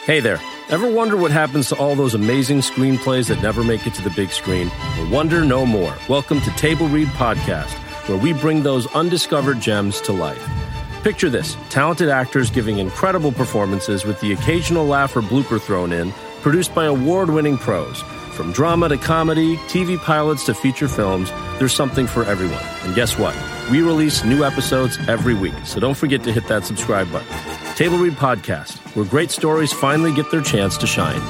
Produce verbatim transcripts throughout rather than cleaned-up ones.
Hey there. Ever wonder what happens to all those amazing screenplays that never make it to the big screen? Well, wonder no more. Welcome to Table Read Podcast, where we bring those undiscovered gems to life. Picture this, talented actors giving incredible performances with the occasional laugh or blooper thrown in, produced by award-winning pros. From drama to comedy, T V pilots to feature films, there's something for everyone. And guess what? We release new episodes every week, so don't forget to hit that subscribe button. Table Read Podcast, where great stories finally get their chance to shine.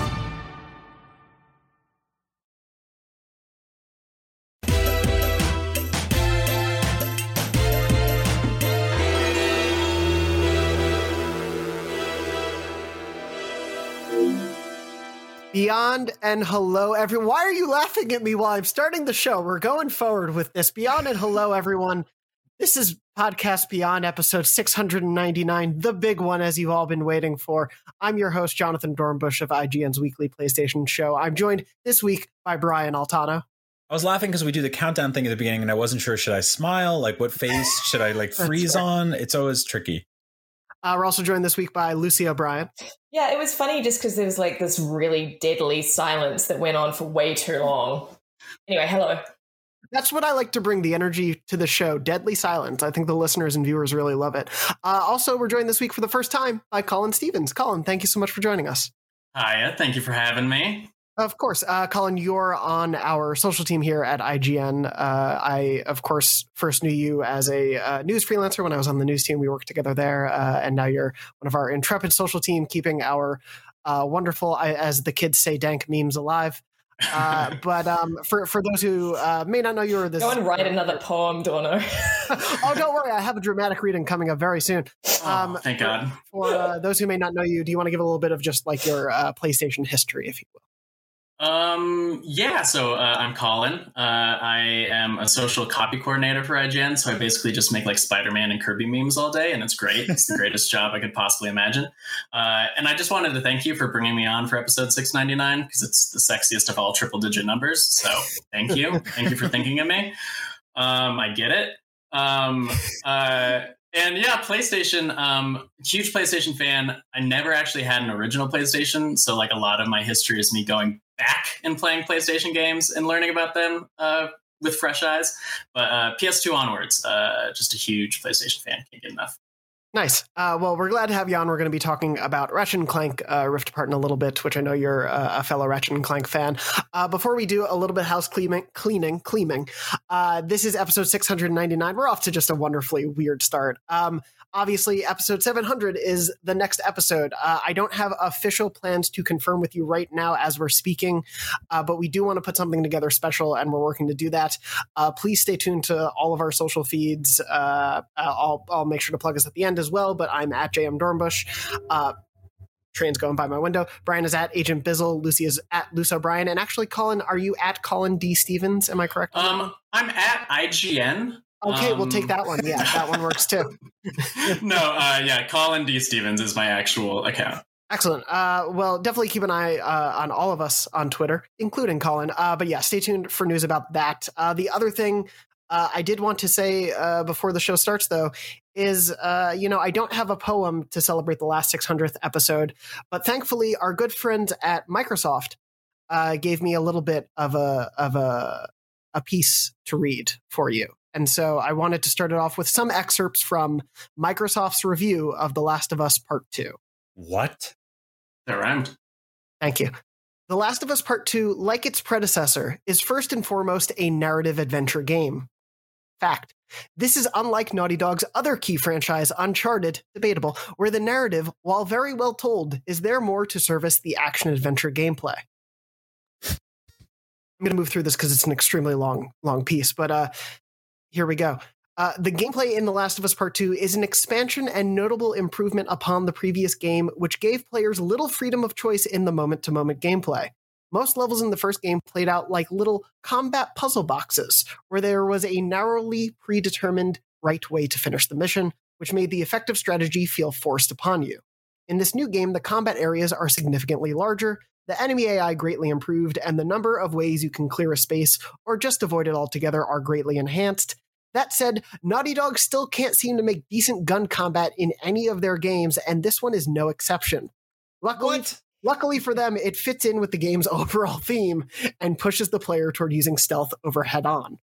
Beyond and hello, everyone. Why are you laughing at me while I'm starting the show? We're going forward with this. Beyond and hello, everyone. This is Podcast Beyond, episode six hundred ninety-nine, the big one, as you've all been waiting for. I'm your host, Jonathan Dornbush of I G N's weekly PlayStation show. I'm joined this week by Brian Altano. I was laughing because we do the countdown thing at the beginning, and I wasn't sure, should I smile? Like, what face should I, like, freeze on? It's always tricky. Uh, we're also joined this week by Lucy O'Brien. Yeah, it was funny just because there was like this really deadly silence that went on for way too long. Anyway, hello. That's what I like to bring, the energy to the show. Deadly silence. I think the listeners and viewers really love it. Uh, also, we're joined this week for the first time by Colin Stevens. Colin, thank you so much for joining us. Hiya, thank you for having me. Of course. Uh, Colin, you're on our social team here at I G N. Uh, I, of course, first knew you as a uh, news freelancer when I was on the news team. We worked together there. Uh, and now you're one of our intrepid social team, keeping our uh, wonderful, as the kids say, dank memes alive. Uh, but um, for, for those who uh, may not know you, or this, go and write another poem, Dorno. Oh, don't worry. I have a dramatic reading coming up very soon. Um, oh, thank for, God. For uh, those who may not know you, do you want to give a little bit of just like your uh, PlayStation history, if you will? Um, yeah, so uh, I'm Colin. Uh, I am a social copy coordinator for I G N, so I basically just make like Spider-Man and Kirby memes all day, and it's great. It's the greatest job I could possibly imagine. Uh, and I just wanted to thank you for bringing me on for episode six ninety-nine, because it's the sexiest of all triple-digit numbers, so thank you. Thank you for thinking of me. Um, I get it. Um, uh, and yeah, PlayStation, um, huge PlayStation fan. I never actually had an original PlayStation, so like a lot of my history is me going back and playing PlayStation games and learning about them uh, with fresh eyes. But uh, P S two onwards, uh, just a huge PlayStation fan. Can't get enough. Nice. Uh, well, we're glad to have you on. We're going to be talking about Ratchet and Clank uh, Rift Apart in a little bit, which I know you're uh, a fellow Ratchet and Clank fan. Uh, before we do a little bit of house cleaning, cleaning, cleaning, uh, this is episode six hundred ninety-nine. We're off to just a wonderfully weird start. Um, Obviously, episode seven hundred is the next episode. Uh, I don't have official plans to confirm with you right now as we're speaking, uh, but we do want to put something together special, and we're working to do that. Uh, please stay tuned to all of our social feeds. Uh, I'll, I'll make sure to plug us at the end as well, but I'm at J M Dornbush. Uh, train's going by my window. Brian is at Agent Bizzle. Lucy is at Luce O'Brien. And actually, Colin, are you at Colin D. Stevens? Am I correct? Um, I'm at I G N. Okay, um, we'll take that one. Yeah, that one works too. no, uh, yeah, Colin D. Stevens is my actual account. Excellent. Uh, well, definitely keep an eye uh, on all of us on Twitter, including Colin. Uh, but yeah, stay tuned for news about that. Uh, the other thing uh, I did want to say uh, before the show starts, though, is, uh, you know, I don't have a poem to celebrate the last six hundredth episode, but thankfully our good friends at Microsoft uh, gave me a little bit of a of a a piece to read for you. And so I wanted to start it off with some excerpts from Microsoft's review of The Last of Us Part two. What? That rhymed. Thank you. The Last of Us Part two, like its predecessor, is first and foremost a narrative adventure game. Fact. This is unlike Naughty Dog's other key franchise, Uncharted, debatable, where the narrative, while very well told, is there more to service the action-adventure gameplay. I'm going to move through this because it's an extremely long, long piece, but uh, here we go. Uh, the gameplay in The Last of Us Part two is an expansion and notable improvement upon the previous game, which gave players little freedom of choice in the moment-to-moment gameplay. Most levels in the first game played out like little combat puzzle boxes, where there was a narrowly predetermined right way to finish the mission, which made the effective strategy feel forced upon you. In this new game, the combat areas are significantly larger, the enemy A I greatly improved, and the number of ways you can clear a space or just avoid it altogether are greatly enhanced. That said, Naughty Dog still can't seem to make decent gun combat in any of their games, and this one is no exception. Luckily, What? luckily for them, it fits in with the game's overall theme and pushes the player toward using stealth over head-on.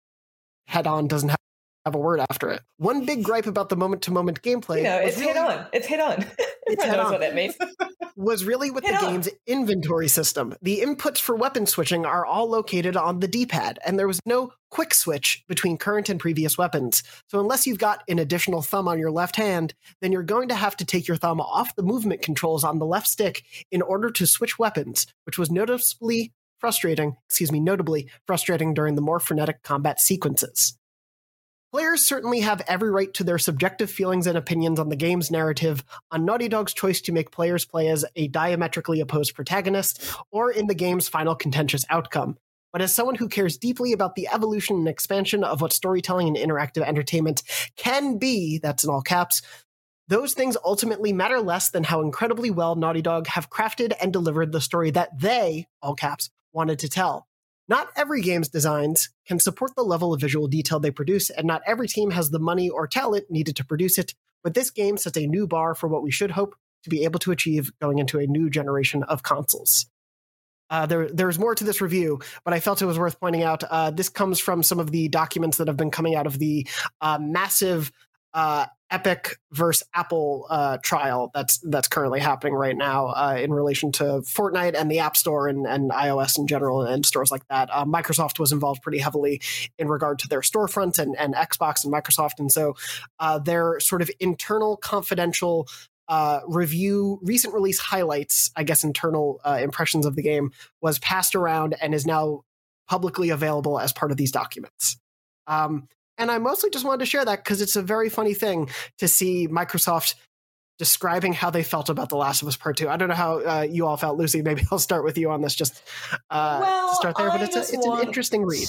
Head-on doesn't have have a word after it. One big gripe about the moment-to-moment gameplay You know, was it's really, head on. It's head on. Everyone head knows on. what that means. was really with Head the on. game's inventory system. The inputs for weapon switching are all located on the D-pad, and there was no quick switch between current and previous weapons. So unless you've got an additional thumb on your left hand, then you're going to have to take your thumb off the movement controls on the left stick in order to switch weapons, which was noticeably frustrating, excuse me, notably frustrating during the more frenetic combat sequences. Players certainly have every right to their subjective feelings and opinions on the game's narrative, on Naughty Dog's choice to make players play as a diametrically opposed protagonist, or in the game's final contentious outcome. But as someone who cares deeply about the evolution and expansion of what storytelling and interactive entertainment can be, that's in all caps, those things ultimately matter less than how incredibly well Naughty Dog have crafted and delivered the story that they, all caps, wanted to tell. Not every game's designs can support the level of visual detail they produce, and not every team has the money or talent needed to produce it, but this game sets a new bar for what we should hope to be able to achieve going into a new generation of consoles. Uh, there, there's more to this review, but I felt it was worth pointing out. Uh, this comes from some of the documents that have been coming out of the uh, massive uh, Epic versus Apple uh, trial that's that's currently happening right now uh, in relation to Fortnite and the App Store and, and iOS in general and stores like that. Uh, Microsoft was involved pretty heavily in regard to their storefronts and, and Xbox and Microsoft. And so uh, their sort of internal confidential uh, review, recent release highlights, I guess internal uh, impressions of the game was passed around and is now publicly available as part of these documents. Um, And I mostly just wanted to share that because it's a very funny thing to see Microsoft describing how they felt about The Last of Us Part Two. I don't know how uh, you all felt, Lucy. Maybe I'll start with you on this just uh, well, to start there. But I it's, a, just it's want- an interesting read.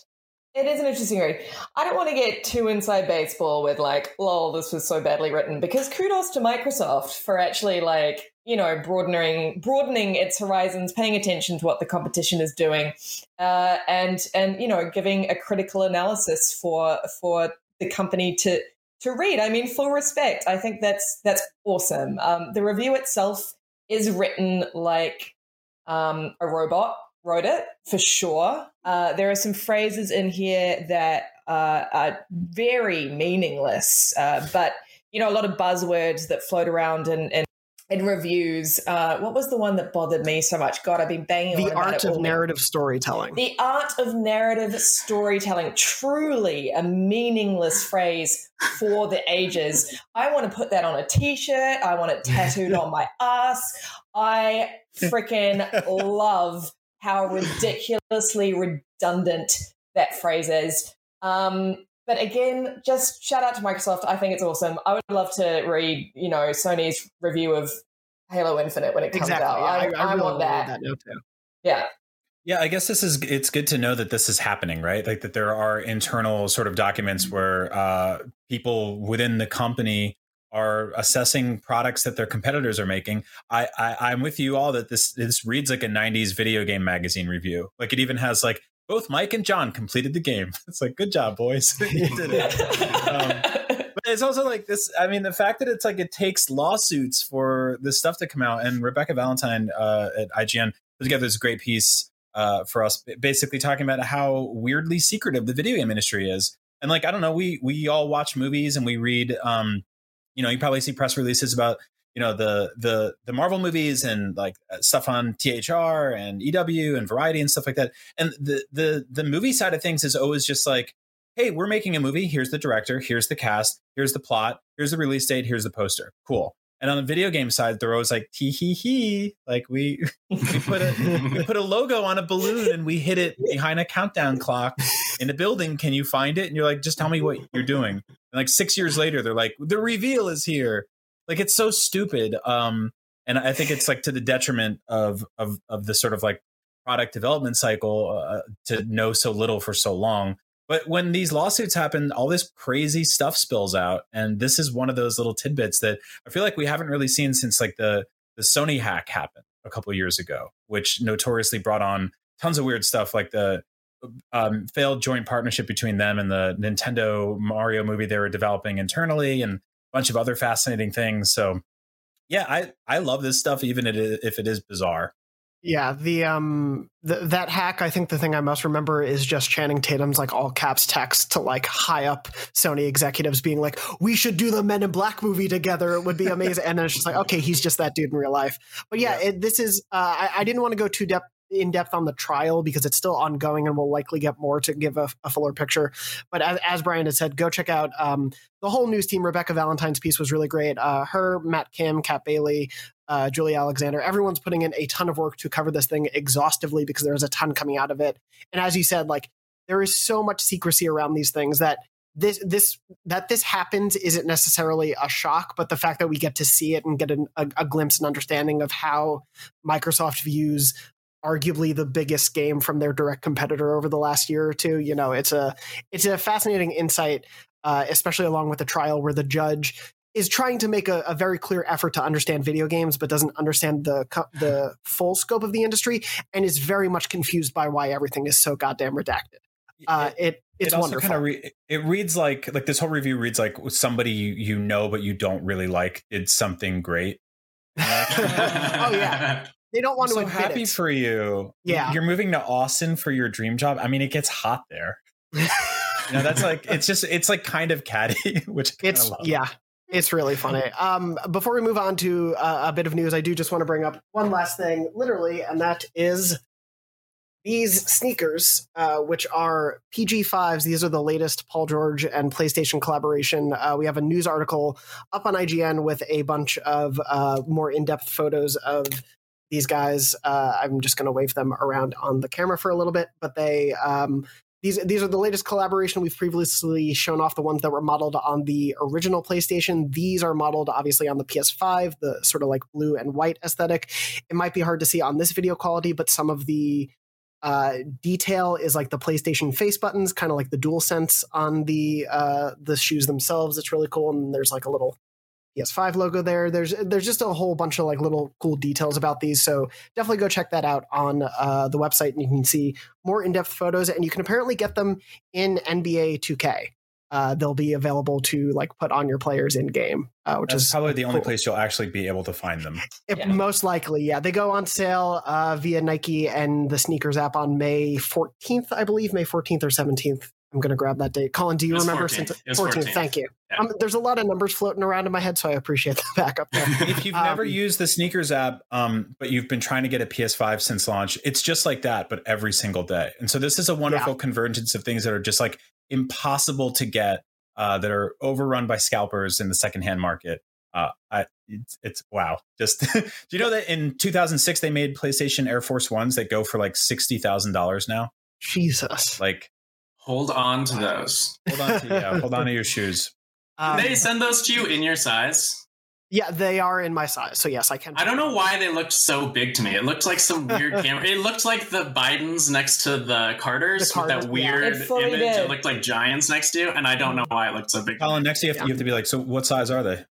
It is an interesting read. I don't want to get too inside baseball with like, lol, this was so badly written, because kudos to Microsoft for actually like, you know, broadening broadening its horizons, paying attention to what the competition is doing, uh, and and you know, giving a critical analysis for for the company to to read. I mean, full respect. I think that's that's awesome. Um, the review itself is written like um, a robot wrote it, for sure. Uh, there are some phrases in here that uh, are very meaningless, uh, but, you know, a lot of buzzwords that float around in, in, in reviews. Uh, what was the one that bothered me so much? God, I've been banging on The about art it of all narrative storytelling. The art of narrative storytelling, truly a meaningless phrase for the ages. I want to put that on a t-shirt. I want it tattooed on my ass. I freaking love how ridiculously redundant that phrase is. Um, but again, just shout out to Microsoft. I think it's awesome. I would love to read, you know, Sony's review of Halo Infinite when it comes Exactly. out. Yeah, I, I, I, I really want wanted that. that note too. Yeah. Yeah, I guess this is, it's good to know that this is happening, right? Like that there are internal sort of documents where uh, people within the company are assessing products that their competitors are making. I, I I'm with you all that this this reads like a nineties video game magazine review. Like it even has like both Mike and John completed the game. It's like, good job, boys. You did it. Um, but it's also like this. I mean, the fact that it's like it takes lawsuits for this stuff to come out. And Rebecca Valentine uh, at I G N put together this great piece uh, for us, basically talking about how weirdly secretive the video game industry is. And like, I don't know, we we all watch movies and we read. Um, You know, you probably see press releases about, you know, the the the Marvel movies and like stuff on T H R and E W and Variety and stuff like that. And the the the movie side of things is always just like, hey, we're making a movie. Here's the director. Here's the cast. Here's the plot. Here's the release date. Here's the poster. Cool. And on the video game side, they're always like, tee hee hee. Like we we put a we put a logo on a balloon and we hit it behind a countdown clock in a building. Can you find it? And you're like, just tell me what you're doing. And like six years later, they're like, the reveal is here. Like it's so stupid. Um, and I think it's like to the detriment of of of the sort of like product development cycle uh, to know so little for so long. But when these lawsuits happen, all this crazy stuff spills out. And this is one of those little tidbits that I feel like we haven't really seen since like the, the Sony hack happened a couple of years ago, which notoriously brought on tons of weird stuff like the um, failed joint partnership between them and the Nintendo Mario movie they were developing internally and a bunch of other fascinating things. So Yeah, I, I love this stuff, even if it is bizarre. Yeah, the um the, that hack, I think the thing I most remember is just Channing Tatum's like all caps text to like high up Sony executives being like, we should do the Men in Black movie together. It would be amazing. And then it's just like, okay, he's just that dude in real life. But yeah, yeah. It, this is uh, I, I didn't want to go too depth in depth on the trial because it's still ongoing and we'll likely get more to give a, a fuller picture. But as, as Brian had said, go check out um, the whole news team. Rebecca Valentine's piece was really great. Uh, her, Matt Kim, Kat Bailey, uh, Julie Alexander, everyone's putting in a ton of work to cover this thing exhaustively because there's a ton coming out of it. And as you said, like there is so much secrecy around these things that this this that this happens isn't necessarily a shock, but the fact that we get to see it and get an, a, a glimpse and understanding of how Microsoft views arguably the biggest game from their direct competitor over the last year or two. You know, it's a it's a fascinating insight, uh, especially along with the trial where the judge is trying to make a, a very clear effort to understand video games, but doesn't understand the the full scope of the industry and is very much confused by why everything is so goddamn redacted. Uh, it it's it also wonderful. Kind of re- it reads like like this whole review reads like somebody you, you know but you don't really like did something great. Oh yeah. They don't want I'm to so admit happy it. for you. Yeah. You're moving to Austin for your dream job. I mean, it gets hot there. You know, that's like, it's just, it's like kind of catty, which I it's, love. yeah, it's really funny. Um, before we move on to uh, a bit of news, I do just want to bring up one last thing, literally, and that is these sneakers, uh, which are P G fives. These are the latest Paul George and PlayStation collaboration. Uh, we have a news article up on I G N with a bunch of uh, more in-depth photos of these guys. Uh, I'm just going to wave them around on the camera for a little bit, but they um, these these are the latest collaboration. We've previously shown off the ones that were modeled on the original PlayStation. These are modeled obviously on the P S five, the sort of like blue and white aesthetic. It might be hard to see on this video quality, but some of the uh, detail is like the PlayStation face buttons, kind of like the DualSense on the uh, the shoes themselves. It's really cool, and there's like a little P S five logo there. There's there's just a whole bunch of like little cool details about these. So definitely go check that out on uh, the website, and you can see more in-depth photos. And you can apparently get them in N B A two K. Uh, they'll be available to like put on your players in game, uh, which That's is probably the cool. only place you'll actually be able to find them. It, Yeah. Most likely, yeah. They go on sale uh, via Nike and the sneakers app on May fourteenth, I believe, May fourteenth or seventeenth. I'm going to grab that date. Colin, do you It was remember? fourteenth. Since It was fourteenth, fourteenth. thank you. Yeah. Um, there's a lot of numbers floating around in my head, so I appreciate the backup there. If you've Um, never used the sneakers app, um, but you've been trying to get a P S five since launch, it's just like that, but every single day. And so this is a wonderful Yeah. convergence of things that are just like impossible to get, uh, that are overrun by scalpers in the secondhand market. Uh, I, it's, it's wow. Just do you know that in two thousand six they made PlayStation Air Force Ones that go for like sixty thousand dollars now? Jesus. Like, Hold on to those. hold on to yeah, hold on to your shoes. Um, Did they send those to you in your size? yeah, they are in my size, so yes, I can. I don't know why they looked so big to me. It looked like some weird camera. It looked like the Bidens next to the Carters, The Carters, with that yeah. weird It fully image. did. It looked like giants next to you, and I don't know why it looked so big. Colin, next you have, to, you have to be like, so what size are they?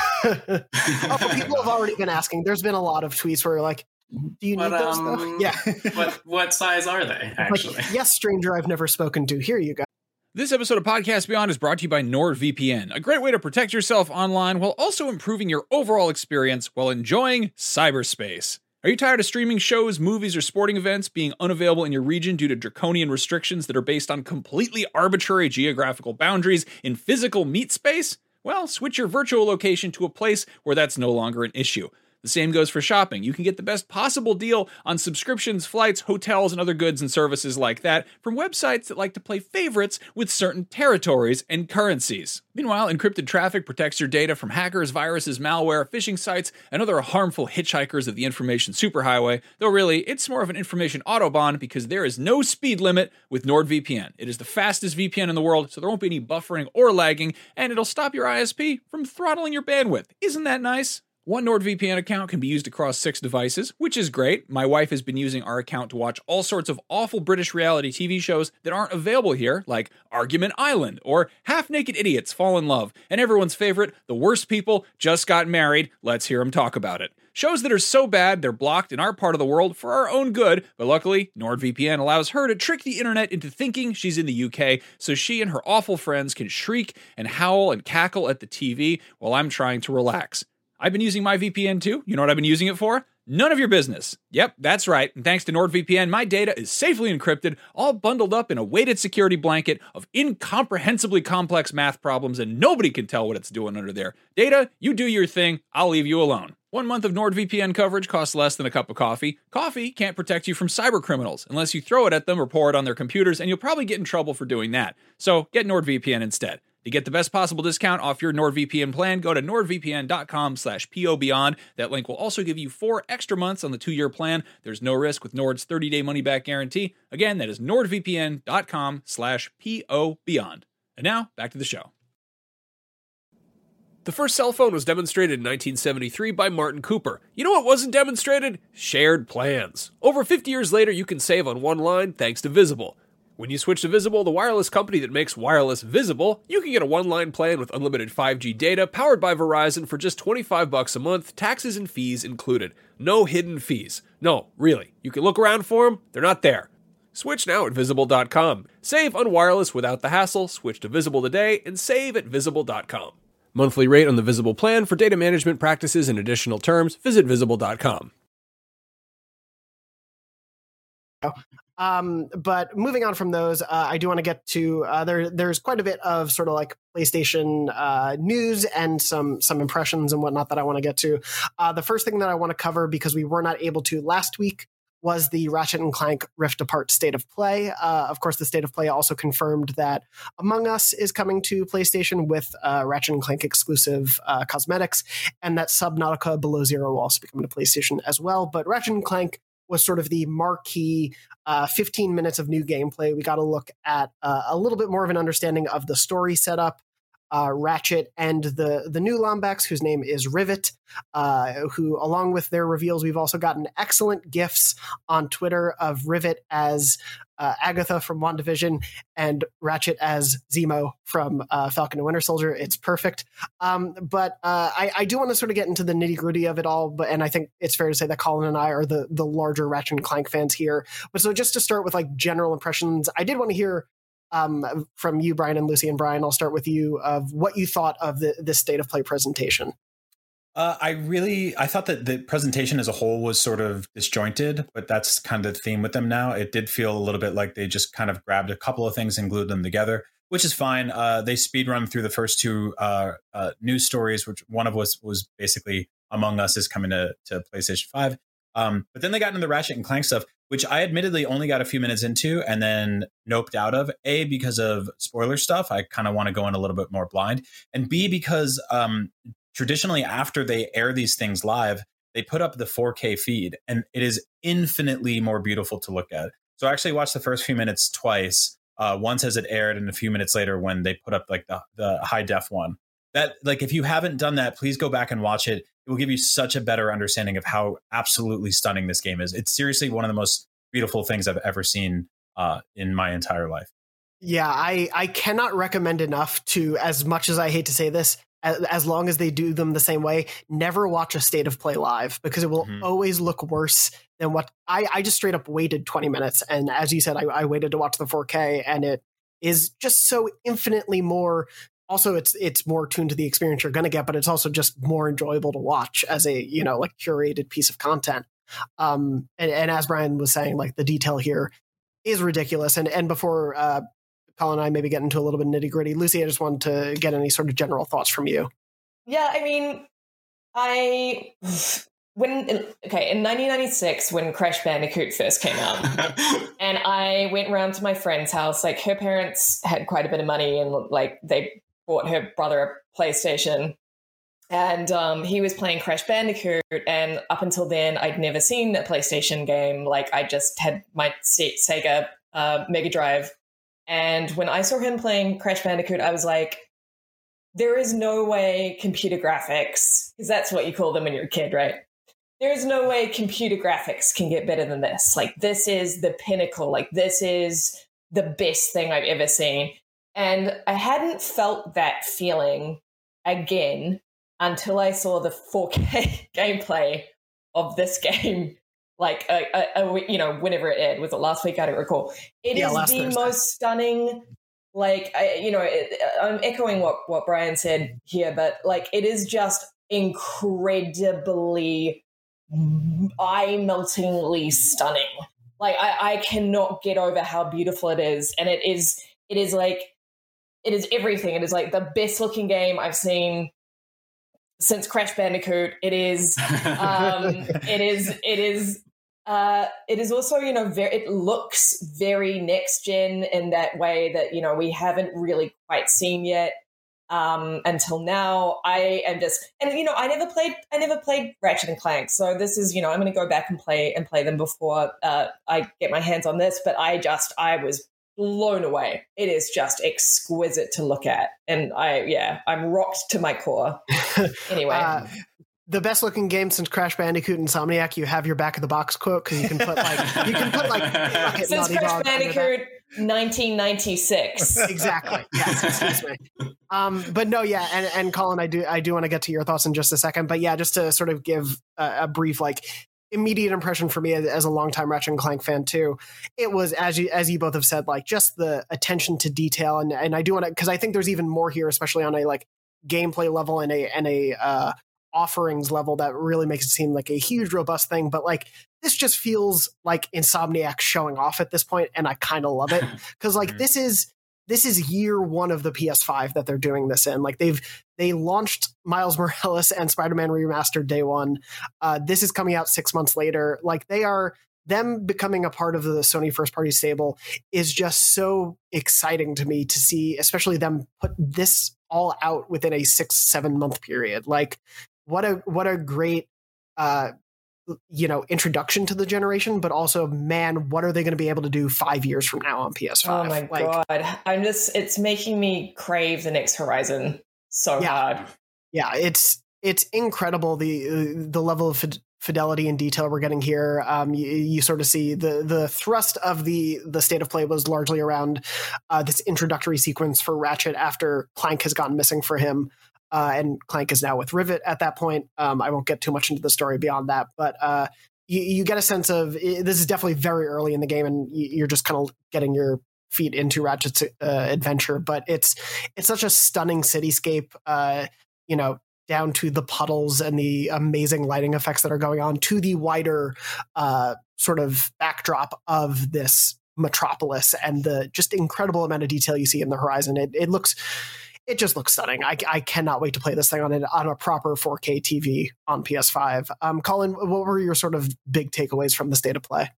Oh, people have already been asking. There's been a lot of tweets where like, do you need But, those? um, Though? Yeah. what what size are they actually? Like, yes, stranger I've never spoken to. Here you go. This episode of Podcast Beyond is brought to you by NordVPN, a great way to protect yourself online while also improving your overall experience while enjoying cyberspace. Are you tired of streaming shows, movies, or sporting events being unavailable in your region due to draconian restrictions that are based on completely arbitrary geographical boundaries in physical meat space? Well, switch your virtual location to a place where that's no longer an issue. The same goes for shopping. You can get the best possible deal on subscriptions, flights, hotels, and other goods and services like that from websites that like to play favorites with certain territories and currencies. Meanwhile, encrypted traffic protects your data from hackers, viruses, malware, phishing sites, and other harmful hitchhikers of the information superhighway, though really, it's more of an information autobahn because there is no speed limit with NordVPN. It is the fastest V P N in the world, so there won't be any buffering or lagging, and it'll stop your I S P from throttling your bandwidth. Isn't that nice? One NordVPN account can be used across six devices, which is great. My wife has been using our account to watch all sorts of awful British reality T V shows that aren't available here, like Argument Island or Half Naked Idiots Fall in Love, and everyone's favorite, The Worst People Just Got Married. Let's hear them talk about it. Shows that are so bad they're blocked in our part of the world for our own good, but luckily, NordVPN allows her to trick the internet into thinking she's in the U K, so she and her awful friends can shriek and howl and cackle at the T V while I'm trying to relax. I've been using my V P N too. You know what I've been using it for? None of your business. Yep, that's right. And thanks to NordVPN, my data is safely encrypted, all bundled up in a weighted security blanket of incomprehensibly complex math problems, and nobody can tell what it's doing under there. Data, you do your thing. I'll leave you alone. One month of NordVPN coverage costs less than a cup of coffee. Coffee can't protect you from cyber criminals unless you throw it at them or pour it on their computers, and you'll probably get in trouble for doing that. So get NordVPN instead. To get the best possible discount off your NordVPN plan, go to nordvpn.com slash pobeyond. That link will also give you four extra months on the two-year plan. There's no risk with Nord's thirty-day money-back guarantee. Again, that is nordvpn.com slash pobeyond. And now, back to the show. The first cell phone was demonstrated in nineteen seventy-three by Martin Cooper. You know what wasn't demonstrated? Shared plans. Over fifty years later, you can save on one line thanks to Visible. When you switch to Visible, the wireless company that makes wireless visible, you can get a one-line plan with unlimited five G data powered by Verizon for just twenty-five bucks a month, taxes and fees included. No hidden fees. No, really. You can look around for them. They're not there. Switch now at visible dot com. Save on wireless without the hassle. Switch to Visible today and save at visible dot com. Monthly rate on the Visible plan. For data management practices and additional terms, visit visible dot com. Um, but moving on from those, uh, I do want to get to uh, there. There's quite a bit of sort of like PlayStation uh, news and some some impressions and whatnot that I want to get to. Uh, the first thing that I want to cover, because we were not able to last week, was the Ratchet and Clank Rift Apart State of Play. Uh, of course, the State of Play also confirmed that Among Us is coming to PlayStation with uh, Ratchet and Clank exclusive uh, cosmetics, and that Subnautica Below Zero will also be coming to PlayStation as well. But Ratchet and Clank was sort of the marquee uh, fifteen minutes of new gameplay. We got to look at uh, a little bit more of an understanding of the story setup. Uh, Ratchet and the the new Lombax, whose name is Rivet, uh, who, along with their reveals, we've also gotten excellent GIFs on Twitter of Rivet as uh, Agatha from WandaVision and Ratchet as Zemo from uh, Falcon and Winter Soldier. It's perfect. Um, but uh, I, I do want to sort of get into the nitty gritty of it all. But and I think it's fair to say that Colin and I are the the larger Ratchet and Clank fans here. But so just to start with like general impressions, I did want to hear Um, from you, Brian, and Lucy and Brian. I'll start with you of what you thought of the this State of Play presentation. Uh, I really, I thought that the presentation as a whole was sort of disjointed, but that's kind of the theme with them now. It did feel a little bit like they just kind of grabbed a couple of things and glued them together, which is fine. Uh, they speed run through the first two uh, uh, news stories, which one of was was basically Among Us is coming to, to PlayStation five. Um, but then they got into the Ratchet and Clank stuff, which I admittedly only got a few minutes into and then noped out of. A, because of spoiler stuff. I kind of want to go in a little bit more blind. And B, because um, traditionally after they air these things live, they put up the four K feed, and it is infinitely more beautiful to look at. So I actually watched the first few minutes twice, uh, once as it aired and a few minutes later when they put up like the, the high def one. That, like, if you haven't done that, please go back and watch it. It will give you such a better understanding of how absolutely stunning this game is. It's seriously one of the most beautiful things I've ever seen uh, in my entire life. Yeah, I, I cannot recommend enough to, as much as I hate to say this, as, as long as they do them the same way, never watch a State of Play live, because it will mm-hmm. always look worse than what I, I just straight up waited twenty minutes. And as you said, I, I waited to watch the four K, and it is just so infinitely more. Also, it's it's more tuned to the experience you're going to get, but it's also just more enjoyable to watch as a, you know, like curated piece of content. Um, and, and as Brian was saying, like the detail here is ridiculous. And and before uh, Colin and I maybe get into a little bit nitty gritty, Lucy, I just wanted to get any sort of general thoughts from you. Yeah, I mean, I when okay in nineteen ninety-six when Crash Bandicoot first came out, and I went around to my friend's house. Like, her parents had quite a bit of money, and like they bought her brother a PlayStation, and um, he was playing Crash Bandicoot, and up until then I'd never seen a PlayStation game. Like, I just had my Sega uh, Mega Drive, and when I saw him playing Crash Bandicoot, I was like, there is no way computer graphics, because that's what you call them when you're a kid, right? There is no way computer graphics can get better than this. Like, this is the pinnacle. Like, this is the best thing I've ever seen. And I hadn't felt that feeling again until I saw the four K gameplay of this game, like, a, a, a, you know, whenever it aired. Was it last week? I don't recall. It yeah, is the Thursday. Most stunning, like, I, you know, it, I'm echoing what, what Brian said here, but, like, it is just incredibly eye-meltingly stunning. Like I, I cannot get over how beautiful it is, and it is it is like it is everything. It is like the best looking game I've seen since Crash Bandicoot. It is um, it is it is uh, it is also, you know, very, it looks very next gen in that way that, you know, we haven't really quite seen yet. Um, until now, I am just, and you know, I never played, I never played Ratchet and Clank, so this is, you know, I'm going to go back and play and play them before uh, I get my hands on this. But I just, I was blown away. It is just exquisite to look at, and I, yeah, I'm rocked to my core. Anyway. Uh, the best looking game since Crash Bandicoot Insomniac, you have your back of the box quote, because you can put like you can put like Rocket since Naughty Crash Dog Bandicoot nineteen ninety-six. Exactly. Yes, excuse me. Um, but no, yeah, and, and Colin, I do I do want to get to your thoughts in just a second. But yeah, just to sort of give a, a brief like immediate impression for me as, as a longtime Ratchet and Clank fan too, it was, as you as you both have said, like just the attention to detail, and and I do want to, because I think there's even more here, especially on a like gameplay level and a and a uh, offerings level, that really makes it seem like a huge robust thing. But like this just feels like Insomniac showing off at this point, and I kind of love it, because like this is this is year one of the P S five that they're doing this in. Like they've they launched Miles Morales and Spider-Man Remastered day one. Uh, this is coming out six months later. Like they are them becoming a part of the Sony first party stable is just so exciting to me to see, especially them put this all out within a six seven month period. Like what a what a great uh you know introduction to the generation, but also, man, what are they going to be able to do five years from now on P S five? Oh my like, god, I'm just it's making me crave the next Horizon so yeah, hard. Yeah, it's it's incredible the the level of fidelity and detail we're getting here. Um, you, you sort of see the the thrust of the the state of play was largely around uh, this introductory sequence for Ratchet after Clank has gone missing for him. Uh, and Clank is now with Rivet at that point. Um, I won't get too much into the story beyond that, but uh, you, you get a sense of this is definitely very early in the game, and you're just kind of getting your feet into Ratchet's uh, adventure. But it's it's such a stunning cityscape, uh, you know, down to the puddles and the amazing lighting effects that are going on, to the wider uh, sort of backdrop of this metropolis, and the just incredible amount of detail you see in the horizon. It, it looks. It just looks stunning. I, I cannot wait to play this thing on a, on a proper four K T V on P S five. Um, Colin, what were your sort of big takeaways from the state of play?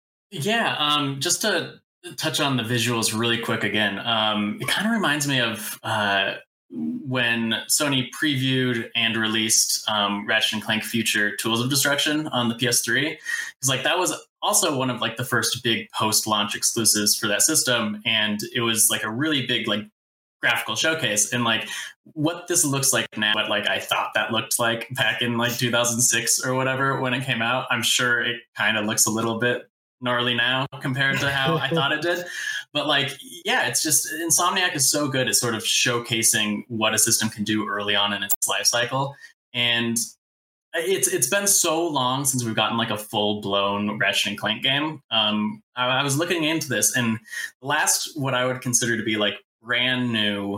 Yeah, um, just to touch on the visuals really quick again, um, it kind of reminds me of uh, when Sony previewed and released um, Ratchet and Clank Future Tools of Destruction on the P S three. Because like that was also one of like the first big post-launch exclusives for that system, and it was like a really big like graphical showcase, and like what this looks like now, what like I thought that looked like back in like two thousand six or whatever when it came out. I'm sure it kind of looks a little bit gnarly now compared to how I thought it did. But like, yeah, it's just Insomniac is so good at sort of showcasing what a system can do early on in its life cycle. And it's it's been so long since we've gotten like a full blown Ratchet and Clank game. Um, I, I was looking into this, and the last what I would consider to be like brand new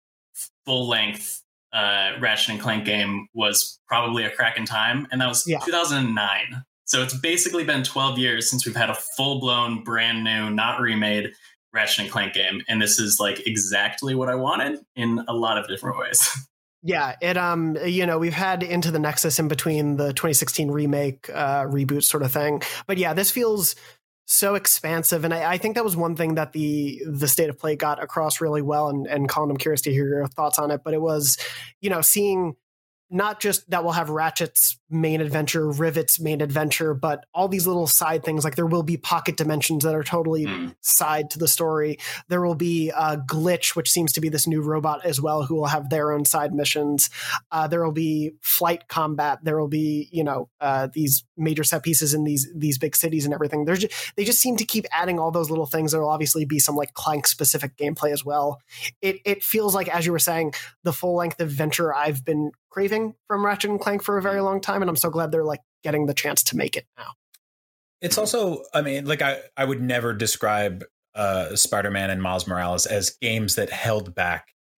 full length uh, Ratchet and Clank game was probably A Crack in Time, and that was yeah. two thousand nine. So it's basically been twelve years since we've had a full blown brand new, not remade Ratchet and Clank game, and this is like exactly what I wanted in a lot of different ways. Yeah, it um you know, we've had Into the Nexus in between the twenty sixteen remake uh, reboot sort of thing, but yeah, this feels so expansive, and I, I think that was one thing that the the state of play got across really well. And, and Colin, I'm curious to hear your thoughts on it, but it was, you know, seeing not just that we'll have Ratchet's main adventure, Rivet's main adventure, but all these little side things. Like there will be pocket dimensions that are totally mm. side to the story. There will be a Glitch, which seems to be this new robot as well, who will have their own side missions. Uh, there will be flight combat. There will be, you know, uh, these major set pieces in these these big cities and everything. There's just, they just seem to keep adding all those little things. There will obviously be some like Clank specific gameplay as well. It it feels like, as you were saying, the full length adventure I've been craving from Ratchet and Clank for a very long time, and I'm so glad they're like getting the chance to make it now. It's also, I mean, like I, I would never describe uh, Spider-Man and Miles Morales as games that held back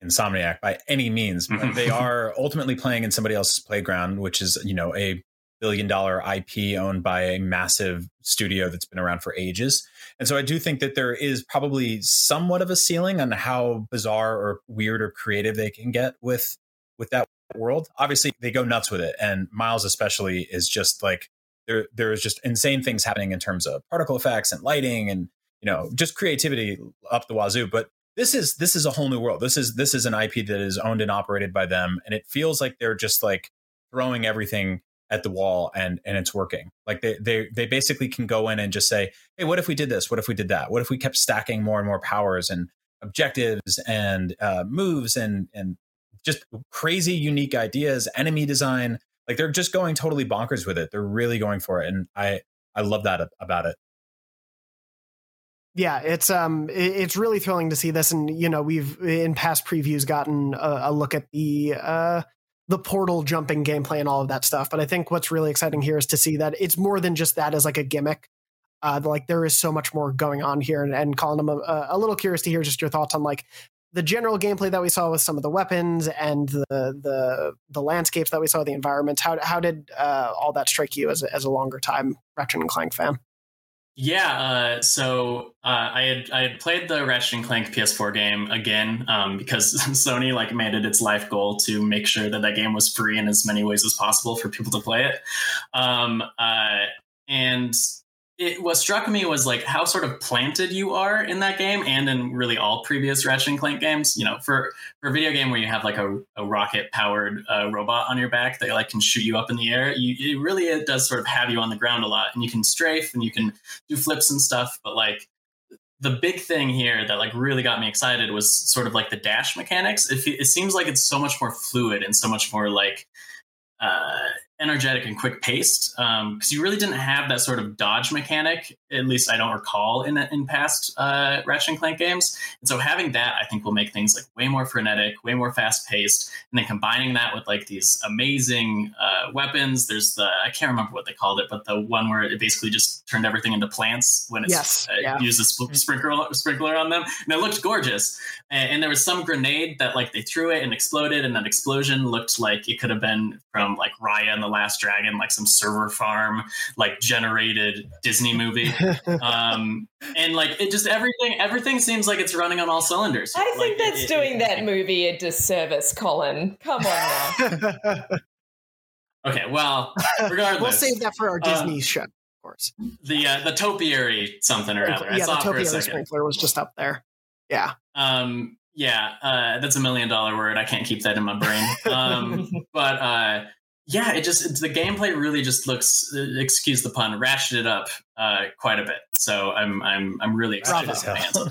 Insomniac by any means, but they are ultimately playing in somebody else's playground, which is, you know, a billion dollar I P owned by a massive studio that's been around for ages. And so I do think that there is probably somewhat of a ceiling on how bizarre or weird or creative they can get with with that world. Obviously, they go nuts with it. And Miles especially is just like, there there is just insane things happening in terms of particle effects and lighting and, you know, just creativity up the wazoo. But this is this is a whole new world. This is this is an I P that is owned and operated by them. And it feels like they're just like throwing everything at the wall and and it's working. Like they they they basically can go in and just say, hey, what if we did this? What if we did that? What if we kept stacking more and more powers and objectives and uh, moves and and just crazy unique ideas, enemy design. Like they're just going totally bonkers with it. They're really going for it. And I I love that about it. Yeah, it's um, it's really thrilling to see this, and you know, we've in past previews gotten a, a look at the uh, the portal jumping gameplay and all of that stuff. But I think what's really exciting here is to see that it's more than just that as like a gimmick. Uh, like there is so much more going on here, and, and Colin, I'm a, a little curious to hear just your thoughts on like the general gameplay that we saw with some of the weapons and the the the landscapes that we saw, the environments. How how did uh, all that strike you as a, as a longer time Ratchet and Clank fan? Yeah, uh, so uh, I had I had played the Ratchet and Clank P S four game again um, because Sony like made it its life goal to make sure that that game was free in as many ways as possible for people to play it. Um, uh, and it, what struck me was like how sort of planted you are in that game and in really all previous Ratchet and Clank games. You know, for, for a video game where you have like a, a rocket powered uh, robot on your back that like can shoot you up in the air, you, it really it does sort of have you on the ground a lot, and you can strafe and you can do flips and stuff. But like the big thing here that like really got me excited was sort of like the dash mechanics. It, it seems like it's so much more fluid and so much more like uh, energetic and quick paced, because um, you really didn't have that sort of dodge mechanic. At least I don't recall in in past uh, Ratchet and Clank games. And so having that, I think, will make things like way more frenetic, way more fast paced. And then combining that with like these amazing uh, weapons. There's the I can't remember what they called it, but the one where it basically just turned everything into plants when it's yes, uh, yeah. used a sp- sprinkler sprinkler on them, and it looked gorgeous. And, and there was some grenade that like they threw it and exploded, and that explosion looked like it could have been from like Raya and the Last Dragon, like some server farm like generated Disney movie. um and like it just everything everything seems like it's running on all cylinders. I like, think that's it, doing it, that it, movie a disservice, Colin. Come on now. Okay, well, regardless, we'll save that for our Disney um, show, of course. The uh, the topiary something or other. I Yeah, saw the it for a topiary second. sprinkler was just up there. Yeah. Um, yeah, uh, that's a million dollar word. I can't keep that in my brain. Um, but uh, yeah, it just it's, the gameplay really just looks, excuse the pun, ratcheted up uh, quite a bit. So I'm I'm I'm really excited to get my hands on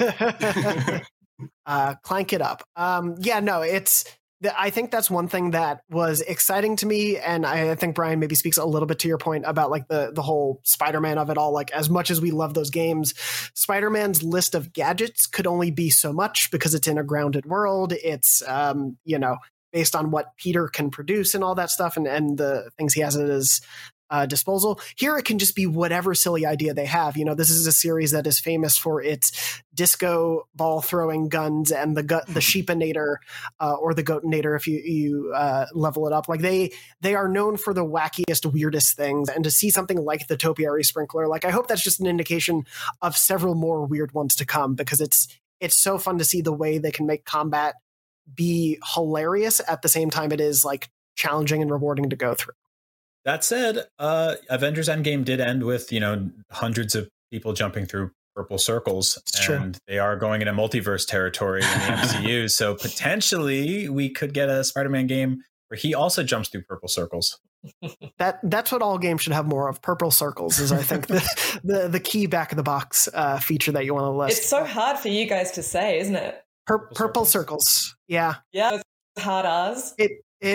this. uh, clank it up. Um, yeah, no, it's. I think that's one thing that was exciting to me, and I think Brian maybe speaks a little bit to your point about like the the whole Spider-Man of it all. Like as much as we love those games, Spider-Man's list of gadgets could only be so much because it's in a grounded world. It's um, you know, based on what Peter can produce and all that stuff, and and the things he has at his Uh, disposal. Here it can just be whatever silly idea they have. You know, this is a series that is famous for its disco ball throwing guns and the gu- the sheepinator uh, or the goatinator if you you uh, level it up. Like they they are known for the wackiest, weirdest things, and to see something like the topiary sprinkler, like I hope that's just an indication of several more weird ones to come, because it's it's so fun to see the way they can make combat be hilarious at the same time it is like challenging and rewarding to go through. That said, uh, Avengers Endgame did end with, you know, hundreds of people jumping through purple circles, it's and true. They are going into multiverse territory in the M C U. So potentially we could get a Spider-Man game where he also jumps through purple circles. That that's what all games should have more of. Purple circles is, I think, the the, the key back of the box uh, feature that you want to list. It's so hard for you guys to say, isn't it? Pur- purple circles. Yeah. Yeah, it's hard as. It it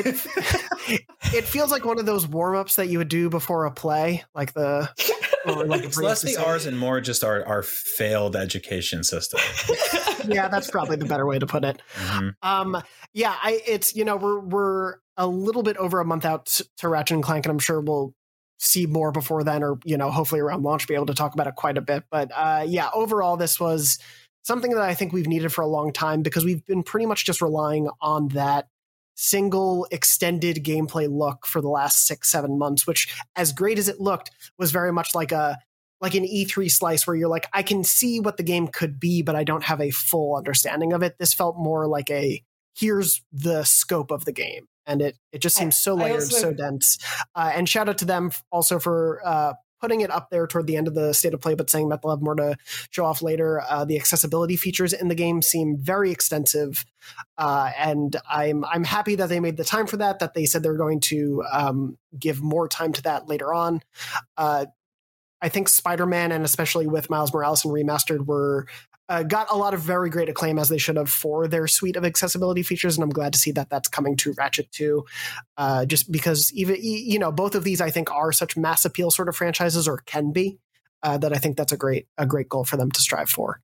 it feels like one of those warm-ups that you would do before a play, like the or like It's less the R's and more just our, our failed education system. Yeah, that's probably the better way to put it. Mm-hmm. Um, yeah, I it's you know we're we're a little bit over a month out to, to Ratchet and Clank, and I'm sure we'll see more before then, or you know hopefully around launch be able to talk about it quite a bit. But uh, yeah, overall this was something that I think we've needed for a long time, because we've been pretty much just relying on that single extended gameplay look for the last six, seven months, which, as great as it looked, was very much like a like an E three slice where you're like, I can see what the game could be, but I don't have a full understanding of it. This felt more like a, here's the scope of the game. And it it just seems so layered, also, so dense. Uh, and shout out to them also for uh, putting it up there toward the end of the state of play, but saying that they'll have more to show off later. Uh, the accessibility features in the game seem very extensive. Uh, and I'm I'm happy that they made the time for that, that they said they're going to um, give more time to that later on. Uh, I think Spider-Man, and especially with Miles Morales and Remastered, were uh, got a lot of very great acclaim, as they should have, for their suite of accessibility features, and I'm glad to see that that's coming to Ratchet too. Uh, just because even you know both of these, I think, are such mass appeal sort of franchises, or can be, uh, that I think that's a great a great goal for them to strive for.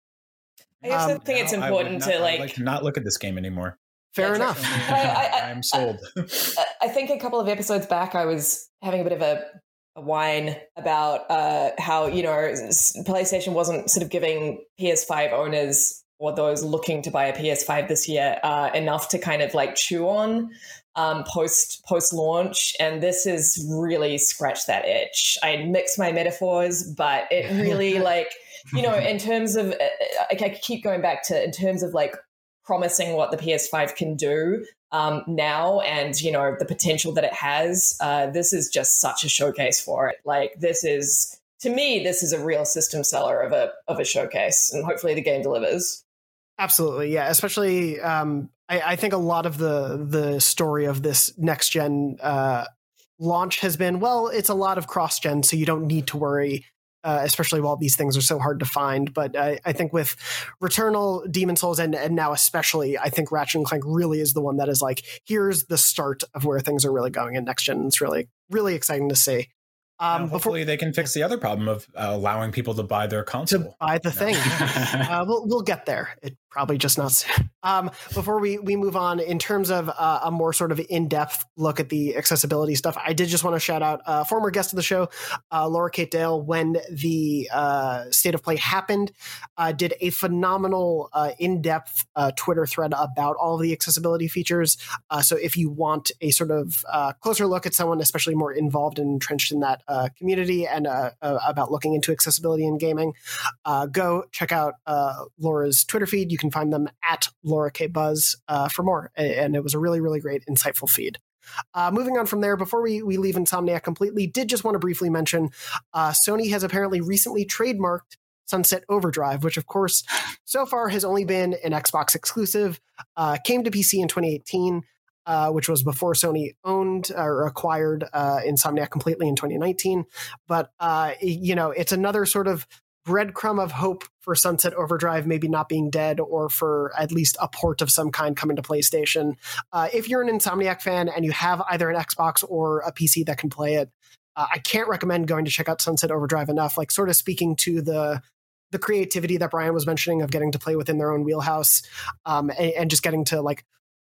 I also um, think it's no, important not, to like, like to not look at this game anymore. Fair enough. I, I, I, I'm sold. I, I think a couple of episodes back, I was having a bit of a a whine about uh, how, you know, PlayStation wasn't sort of giving P S five owners or those looking to buy a P S five this year uh, enough to kind of like chew on um, post post launch, and this is really scratched that itch. I mix my metaphors, but it really like, you know, in terms of I, I keep going back to in terms of like promising what the P S five can do um, now, and you know the potential that it has. Uh, this is just such a showcase for it. Like this is, to me, this is a real system seller of a of a showcase, and hopefully the game delivers. Absolutely, yeah. Especially, um, I, I think a lot of the the story of this next gen uh, launch has been, well, it's a lot of cross gen, so you don't need to worry. Uh, especially while these things are so hard to find. But I, I think with Returnal, Demon Souls, and, and now especially, I think Ratchet and Clank really is the one that is like, here's the start of where things are really going in next gen. It's really, really exciting to see. Um, hopefully before, they can fix the other problem of uh, allowing people to buy their console. To buy the no. thing. uh, we'll, we'll get there. It probably just not soon. Um, before we, we move on, in terms of uh, a more sort of in-depth look at the accessibility stuff, I did just want to shout out a uh, former guest of the show, uh, Laura Kate Dale, when the uh, State of Play happened, uh, did a phenomenal uh, in-depth uh, Twitter thread about all of the accessibility features. Uh, so if you want a sort of uh, closer look at someone, especially more involved and entrenched in that uh, community and uh, uh, about looking into accessibility in gaming, uh, go check out uh, Laura's Twitter feed. You can find them at Laura K Buzz uh, for more. And it was a really, really great, insightful feed. Uh, moving on from there, before we, we leave Insomniac completely, did just want to briefly mention uh, Sony has apparently recently trademarked Sunset Overdrive, which of course so far has only been an Xbox exclusive, uh, came to P C in twenty eighteen, uh, which was before Sony owned or acquired uh, Insomniac completely in twenty nineteen. But, uh, you know, it's another sort of breadcrumb of hope for Sunset Overdrive maybe not being dead, or for at least a port of some kind coming to PlayStation. Uh, if you're an Insomniac fan and you have either an Xbox or a P C that can play it, uh, I can't recommend going to check out Sunset Overdrive enough. Like, sort of speaking to the the creativity that Brian was mentioning of getting to play within their own wheelhouse, um, and, and just getting to like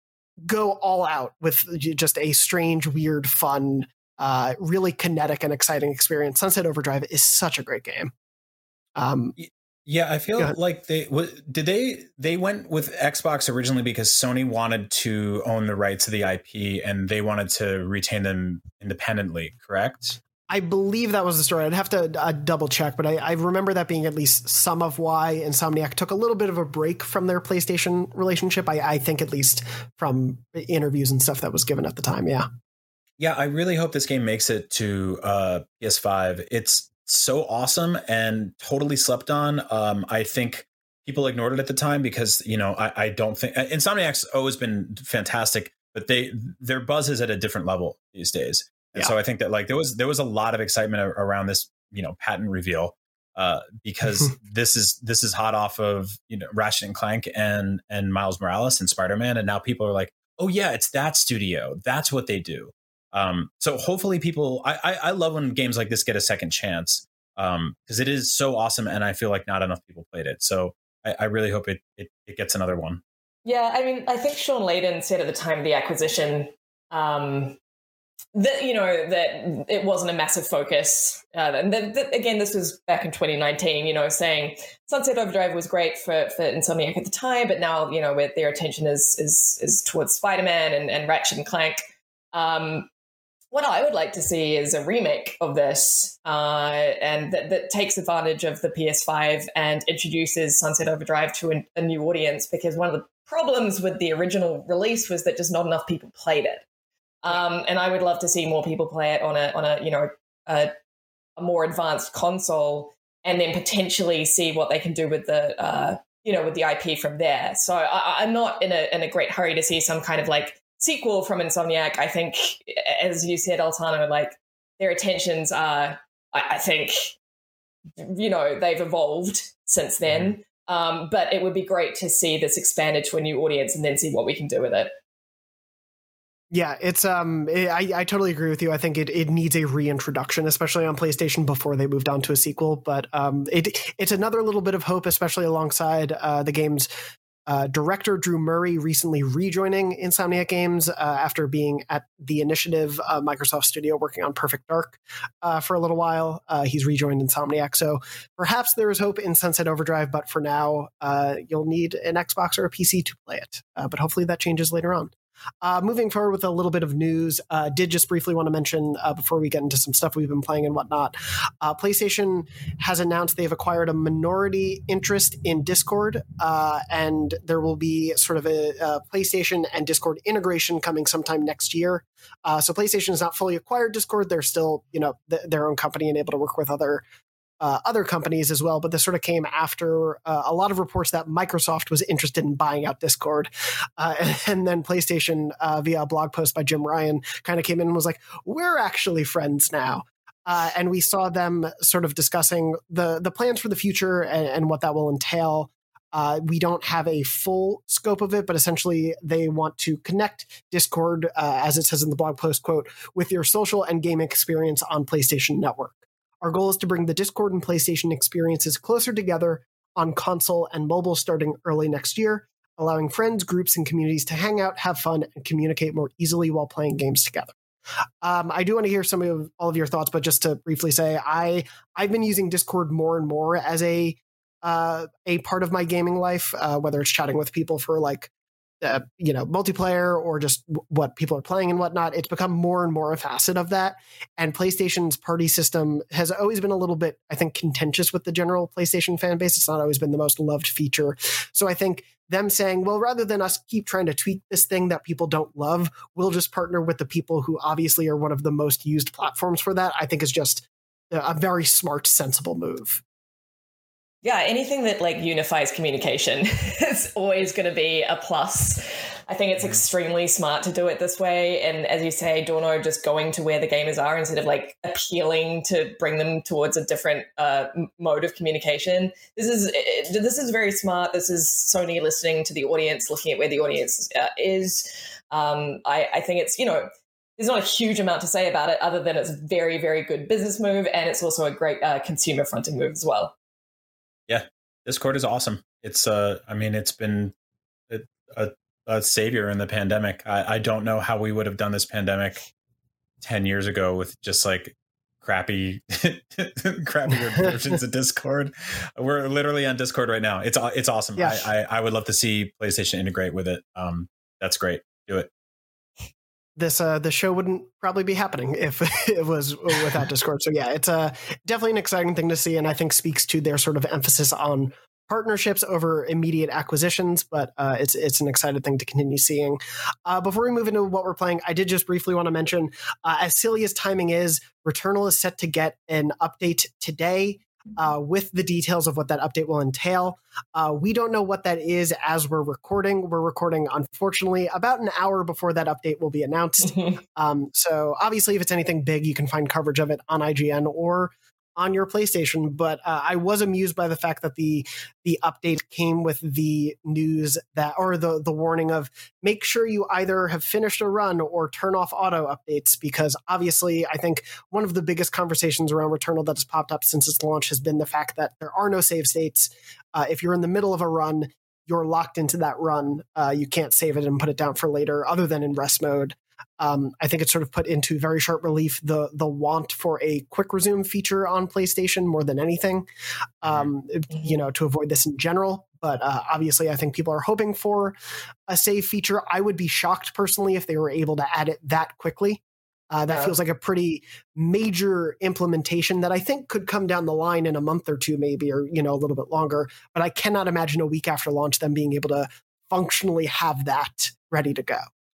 go all out with just a strange, weird, fun, uh, really kinetic and exciting experience. Sunset Overdrive is such a great game. Um, yeah, I feel like they w- did they they went with Xbox originally because Sony wanted to own the rights to the I P and they wanted to retain them independently, correct? I believe that was the story. I'd have to uh, double check, but I, I remember that being at least some of why Insomniac took a little bit of a break from their PlayStation relationship. I, I think at least from interviews and stuff that was given at the time. Yeah. Yeah, I really hope this game makes it to uh, P S five. It's so awesome and totally slept on. Um, I think people ignored it at the time because, you know, I, I don't think Insomniac's always been fantastic, but they their buzz is at a different level these days. And yeah. so I think that like there was there was a lot of excitement around this, you know, patent reveal uh, because this is this is hot off of, you know, Ratchet and Clank and and Miles Morales and Spider-Man. And now people are like, oh, yeah, it's that studio. That's what they do. Um, so hopefully people, I, I, I love when games like this get a second chance um, because it is so awesome. And I feel like not enough people played it. So I, I really hope it, it, it gets another one. Yeah, I mean, I think Sean Layden said at the time of the acquisition, um, that, you know, that it wasn't a massive focus. Uh, and that, that, again, this was back in twenty nineteen, you know, saying Sunset Overdrive was great for, for Insomniac at the time, but now, you know, with their attention is is is towards Spider-Man and, and Ratchet and Clank. Um, what I would like to see is a remake of this, uh, and that, that takes advantage of the P S five and introduces Sunset Overdrive to a, a new audience, because one of the problems with the original release was that just not enough people played it. Um, and I would love to see more people play it on a on a you know a, a more advanced console, and then potentially see what they can do with the uh, you know with the I P from there. So I, I'm not in a in a great hurry to see some kind of like sequel from Insomniac. I think, as you said, Altano, like their attentions are, I, I think, you know, they've evolved since then. Um, but it would be great to see this expanded to a new audience and then see what we can do with it. Yeah, it's um, it, I I totally agree with you. I think it it needs a reintroduction, especially on PlayStation before they moved on to a sequel. But um, it it's another little bit of hope, especially alongside uh, the game's uh, director Drew Murray recently rejoining Insomniac Games uh, after being at the Initiative uh, Microsoft studio working on Perfect Dark uh, for a little while. Uh, he's rejoined Insomniac, so perhaps there is hope in Sunset Overdrive. But for now, uh, you'll need an Xbox or a P C to play it. Uh, but hopefully that changes later on. Uh, moving forward with a little bit of news, uh, did just briefly want to mention uh, before we get into some stuff we've been playing and whatnot, uh, PlayStation has announced they've acquired a minority interest in Discord, uh, and there will be sort of a, a PlayStation and Discord integration coming sometime next year. Uh, so PlayStation has not fully acquired Discord; they're still, you know, th- their own company and able to work with other. Uh, other companies as well, but this sort of came after uh, a lot of reports that Microsoft was interested in buying out Discord. Uh, and, and then PlayStation, uh, via a blog post by Jim Ryan, kind of came in and was like, we're actually friends now. Uh, and we saw them sort of discussing the, the plans for the future and, and what that will entail. Uh, we don't have a full scope of it, but essentially they want to connect Discord, uh, as it says in the blog post, quote, with your social and gaming experience on PlayStation Network. Our goal is to bring the Discord and PlayStation experiences closer together on console and mobile starting early next year, allowing friends, groups, and communities to hang out, have fun, and communicate more easily while playing games together. Um, I do want to hear some of all of your thoughts, but just to briefly say, I, I've been using Discord more and more as a uh, a part of my gaming life, uh, whether it's chatting with people for like Uh, you know, multiplayer or just w- what people are playing and whatnot. It's become more and more a facet of that. And PlayStation's party system has always been a little bit, I think, contentious with the general PlayStation fan base. It's not always been the most loved feature. So I think them saying, well, rather than us keep trying to tweak this thing that people don't love, we'll just partner with the people who obviously are one of the most used platforms for that, I think is just a very smart, sensible move. Yeah, anything that like unifies communication is always going to be a plus. I think it's extremely smart to do it this way. And as you say, Dorno, just going to where the gamers are instead of like appealing to bring them towards a different uh, mode of communication. This is this is very smart. This is Sony listening to the audience, looking at where the audience uh, is. Um, I, I think it's, you know, there's not a huge amount to say about it other than it's a very, very good business move. And it's also a great uh, consumer fronting move as well. Yeah, Discord is awesome. It's uh, I mean, it's been a, a, a savior in the pandemic. I, I don't know how we would have done this pandemic ten years ago with just like crappy, crappier versions of Discord. We're literally on Discord right now. It's it's awesome. Yeah. I, I I would love to see PlayStation integrate with it. Um, that's great. Do it. This uh, the show wouldn't probably be happening if it was without Discord. So yeah, it's uh, definitely an exciting thing to see, and I think speaks to their sort of emphasis on partnerships over immediate acquisitions. But uh, it's it's an exciting thing to continue seeing. Uh, before we move into what we're playing, I did just briefly want to mention, uh, as silly as timing is, Returnal is set to get an update today. Uh, with the details of what that update will entail. Uh, we don't know what that is as we're recording. We're recording, unfortunately, about an hour before that update will be announced. um, so obviously, if it's anything big, you can find coverage of it on I G N or on your PlayStation. But uh, I was amused by the fact that the the update came with the news that, or the the warning of, make sure you either have finished a run or turn off auto updates, because obviously I think one of the biggest conversations around Returnal that has popped up since its launch has been the fact that there are no save states. Uh, if you're in the middle of a run, you're locked into that run. Uh, you can't save it and put it down for later, other than in rest mode. Um, I think it's sort of put into very sharp relief the the want for a quick resume feature on PlayStation more than anything, um, you know, to avoid this in general. But uh, obviously, I think people are hoping for a save feature. I would be shocked personally if they were able to add it that quickly. Uh, that yeah. feels like a pretty major implementation that I think could come down the line in a month or two, maybe, or, you know, a little bit longer. But I cannot imagine a week after launch them being able to functionally have that ready to go.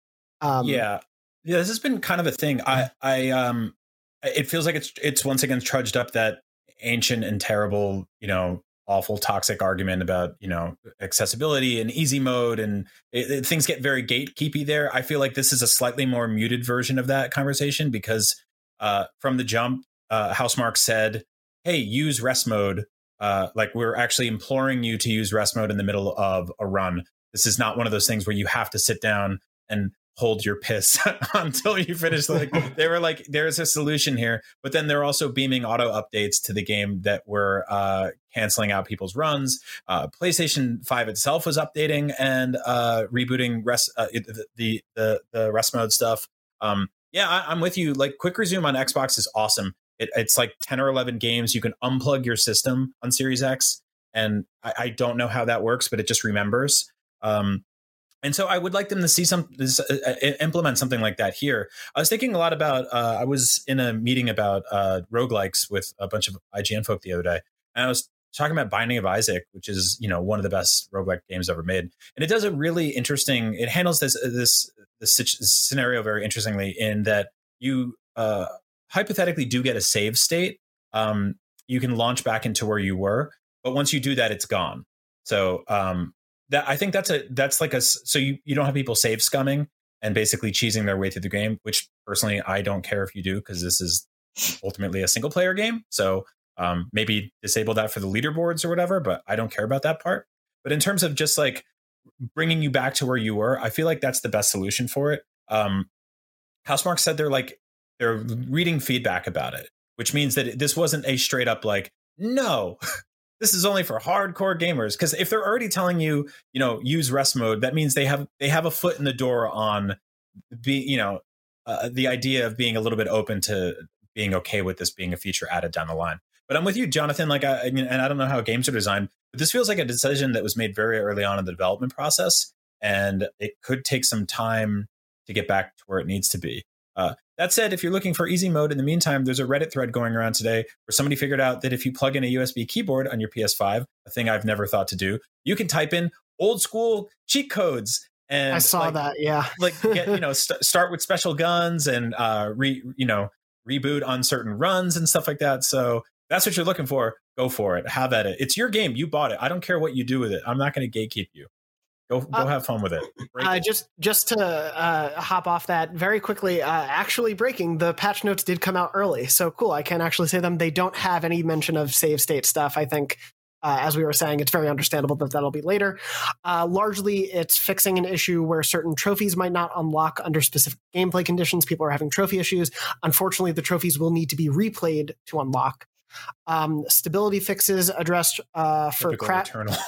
Um, yeah. Yeah, this has been kind of a thing. I, I, um, it feels like it's, it's once again trudged up that ancient and terrible, you know, awful toxic argument about, you know, accessibility and easy mode, and it, it, things get very gatekeepy there. I feel like this is a slightly more muted version of that conversation because uh, from the jump, uh, Housemarque said, hey, use rest mode. Uh, like we're actually imploring you to use rest mode in the middle of a run. This is not one of those things where you have to sit down and hold your piss until you finish. Like they were like, there's a solution here, but then they're also beaming auto updates to the game that were uh, canceling out people's runs. Uh, PlayStation five itself was updating and uh, rebooting rest uh, the the the rest mode stuff. Um, yeah, I, I'm with you. Like quick resume on Xbox is awesome. It, it's like ten or eleven games. You can unplug your system on Series X, and I, I don't know how that works, but it just remembers. Um, And so I would like them to see some this, uh, implement something like that here. I was thinking a lot about, uh, I was in a meeting about uh, roguelikes with a bunch of I G N folk the other day. And I was talking about Binding of Isaac, which is, you know, one of the best roguelike games ever made. And it does a really interesting, it handles this, this, this scenario very interestingly in that you uh, hypothetically do get a save state. Um, you can launch back into where you were, but once you do that, it's gone. So, um, That I think that's a that's like a so you, you don't have people save scumming and basically cheesing their way through the game, which personally I don't care if you do because this is ultimately a single player game. So um, maybe disable that for the leaderboards or whatever, but I don't care about that part. But in terms of just like bringing you back to where you were, I feel like that's the best solution for it. Um, Housemarque said they're like they're reading feedback about it, which means that this wasn't a straight up like no. This is only for hardcore gamers, because if they're already telling you, you know, use rest mode, that means they have they have a foot in the door on, be you know, uh, the idea of being a little bit open to being okay with this being a feature added down the line. But I'm with you, Jonathan. Like, I, I mean, and I don't know how games are designed, but this feels like a decision that was made very early on in the development process, and it could take some time to get back to where it needs to be. Uh, that said, if you're looking for easy mode in the meantime, there's a Reddit thread going around today where somebody figured out that if you plug in a U S B keyboard on your P S five, a thing I've never thought to do, you can type in old school cheat codes. And I saw like, that, yeah. like get, you know, st- start with special guns and uh, re, you know, reboot on certain runs and stuff like that. So that's what you're looking for. Go for it. Have at it. It's your game. You bought it. I don't care what you do with it. I'm not going to gatekeep you. Go, go uh, have fun with it. Uh, just just to uh, hop off that very quickly, uh, actually breaking, the patch notes did come out early. So cool. I can actually say them. They don't have any mention of save state stuff. I think, uh, as we were saying, it's very understandable that that'll be later. Uh, largely, it's fixing an issue where certain trophies might not unlock under specific gameplay conditions. People are having trophy issues. Unfortunately, the trophies will need to be replayed to unlock. Um, stability fixes addressed uh, for crash.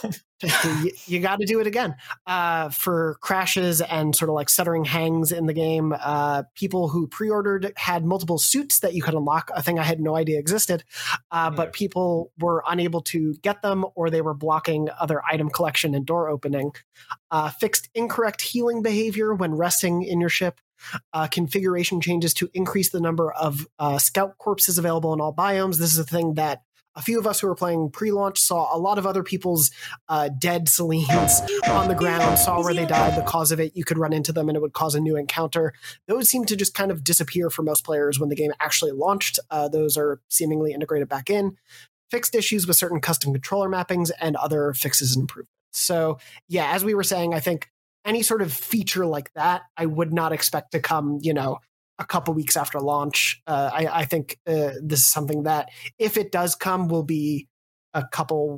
you you got to do it again uh, for crashes and sort of like stuttering hangs in the game. Uh, people who pre-ordered had multiple suits that you could unlock, a thing I had no idea existed, uh, yeah. but people were unable to get them, or they were blocking other item collection and door opening. Uh, fixed incorrect healing behavior when resting in your ship. Uh, configuration changes to increase the number of uh, scout corpses available in all biomes. This is a thing that a few of us who were playing pre-launch saw a lot of other people's uh, dead Selines on the ground, saw where they died, the cause of it. You could run into them and it would cause a new encounter. Those seem to just kind of disappear for most players when the game actually launched. Uh, those are seemingly integrated back in. Fixed issues with certain custom controller mappings and other fixes and improvements. So yeah, as we were saying, I think any sort of feature like that, I would not expect to come, you know, a couple weeks after launch. Uh, I, I think uh, this is something that, if it does come, will be a couple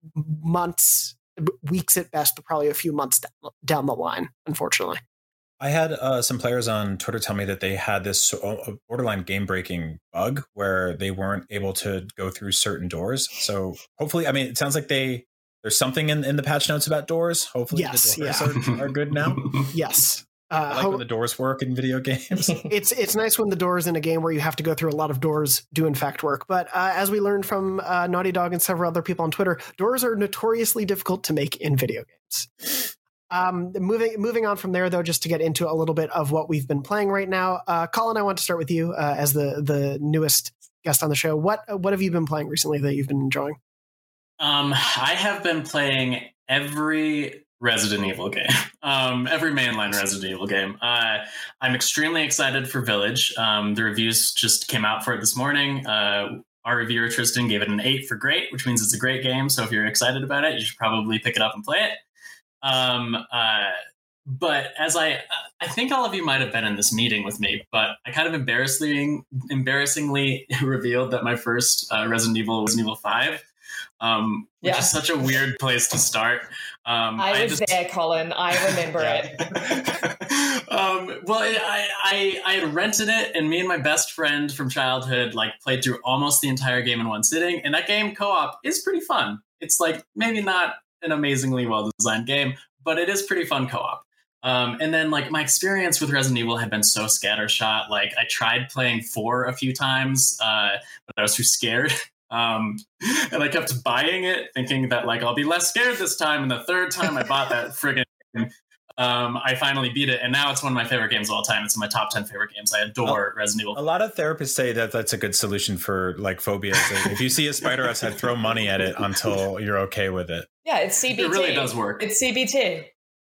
months, weeks at best, but probably a few months down the line, unfortunately. I had uh, some players on Twitter tell me that they had this borderline game-breaking bug where they weren't able to go through certain doors. So hopefully, I mean, it sounds like they there's something in, in the patch notes about doors. Hopefully yes, the doors yeah. are, are good now. Yes. Uh, I like ho- when the doors work in video games. it's it's nice when the doors in a game where you have to go through a lot of doors do in fact work. But uh, as we learned from uh, Naughty Dog and several other people on Twitter, doors are notoriously difficult to make in video games. Um, moving moving on from there, though, just to get into a little bit of what we've been playing right now. Uh, Colin, I want to start with you uh, as the the newest guest on the show. What what have you been playing recently that you've been enjoying? Um, I have been playing every Resident Evil game, um, every mainline Resident Evil game. Uh, I'm extremely excited for Village. Um, the reviews just came out for it this morning. Uh, our reviewer Tristan gave it an eight for great, which means it's a great game. So if you're excited about it, you should probably pick it up and play it. Um, uh, but as I, I think all of you might have been in this meeting with me, but I kind of embarrassingly, embarrassingly revealed that my first uh, Resident Evil was Resident Evil five. Um, which Yeah. is such a weird place to start. Um, I was just, there, Colin. I remember it. um, well, I, I I had rented it, and me and my best friend from childhood like played through almost the entire game in one sitting. And that game co-op is pretty fun. It's like maybe not an amazingly well-designed game, but it is pretty fun co-op. Um, and then like my experience with Resident Evil had been so scattershot. Like I tried playing four a few times, uh, but I was too scared. Um, and I kept buying it thinking that like, I'll be less scared this time. And the third time I bought that friggin' game, um, I finally beat it. And now it's one of my favorite games of all time. It's in my top ten favorite games. I adore oh, Resident Evil. A lot of therapists say that that's a good solution for like phobias. If you see a spider outside, throw money at it until you're okay with it. Yeah, it's C B T. It really does work. It's C B T.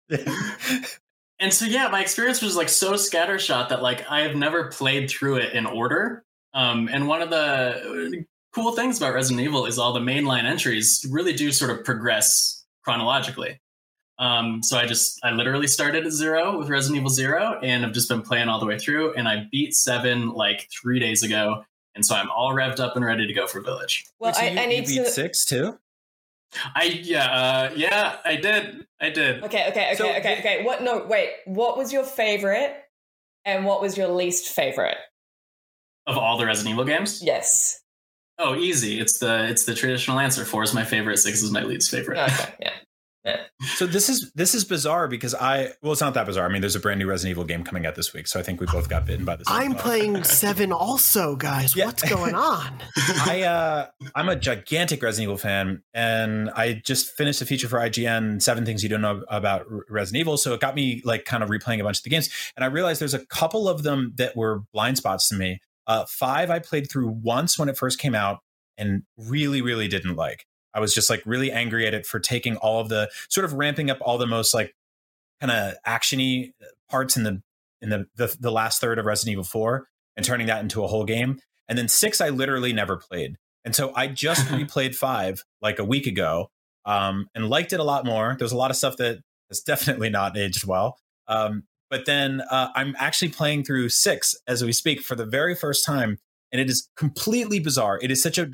And so, yeah, my experience was like so scattershot that like I have never played through it in order. Um, and one of the cool things about Resident Evil is all the mainline entries really do sort of progress chronologically. Um, so I just, I literally started at zero with Resident Evil Zero and have just been playing all the way through. And I beat seven like three days ago. And so I'm all revved up and ready to go for Village. Well, Wait, so I, you, I need you beat to. six too? I, yeah, uh, yeah, I did. I did. Okay, okay, okay, So- okay, okay. What? No, wait. What was your favorite and what was your least favorite? Of all the Resident Evil games? Yes. Oh, easy. It's the it's the traditional answer. Four is my favorite. Six is my least favorite. Okay, yeah. Yeah. So this is this is bizarre because I well it's not that bizarre. I mean, there's a brand new Resident Evil game coming out this week, so I think we both got bitten by this. I'm playing seven also, guys. Yeah. What's going on? I uh I'm a gigantic Resident Evil fan, and I just finished a feature for I G N, Seven Things You Don't Know About Resident Evil. So it got me like kind of replaying a bunch of the games, and I realized there's a couple of them that were blind spots to me. Uh, five I played through once when it first came out, and really, really didn't like. I was just like really angry at it for taking all of the sort of ramping up all the most like kind of actiony parts in the in the, the the last third of Resident Evil four and turning that into a whole game. And then six I literally never played. And so I just replayed five like a week ago um, and liked it a lot more. There's a lot of stuff that has definitely not aged well. Um, but then uh, I'm actually playing through six as we speak for the very first time. And it is completely bizarre. It is such a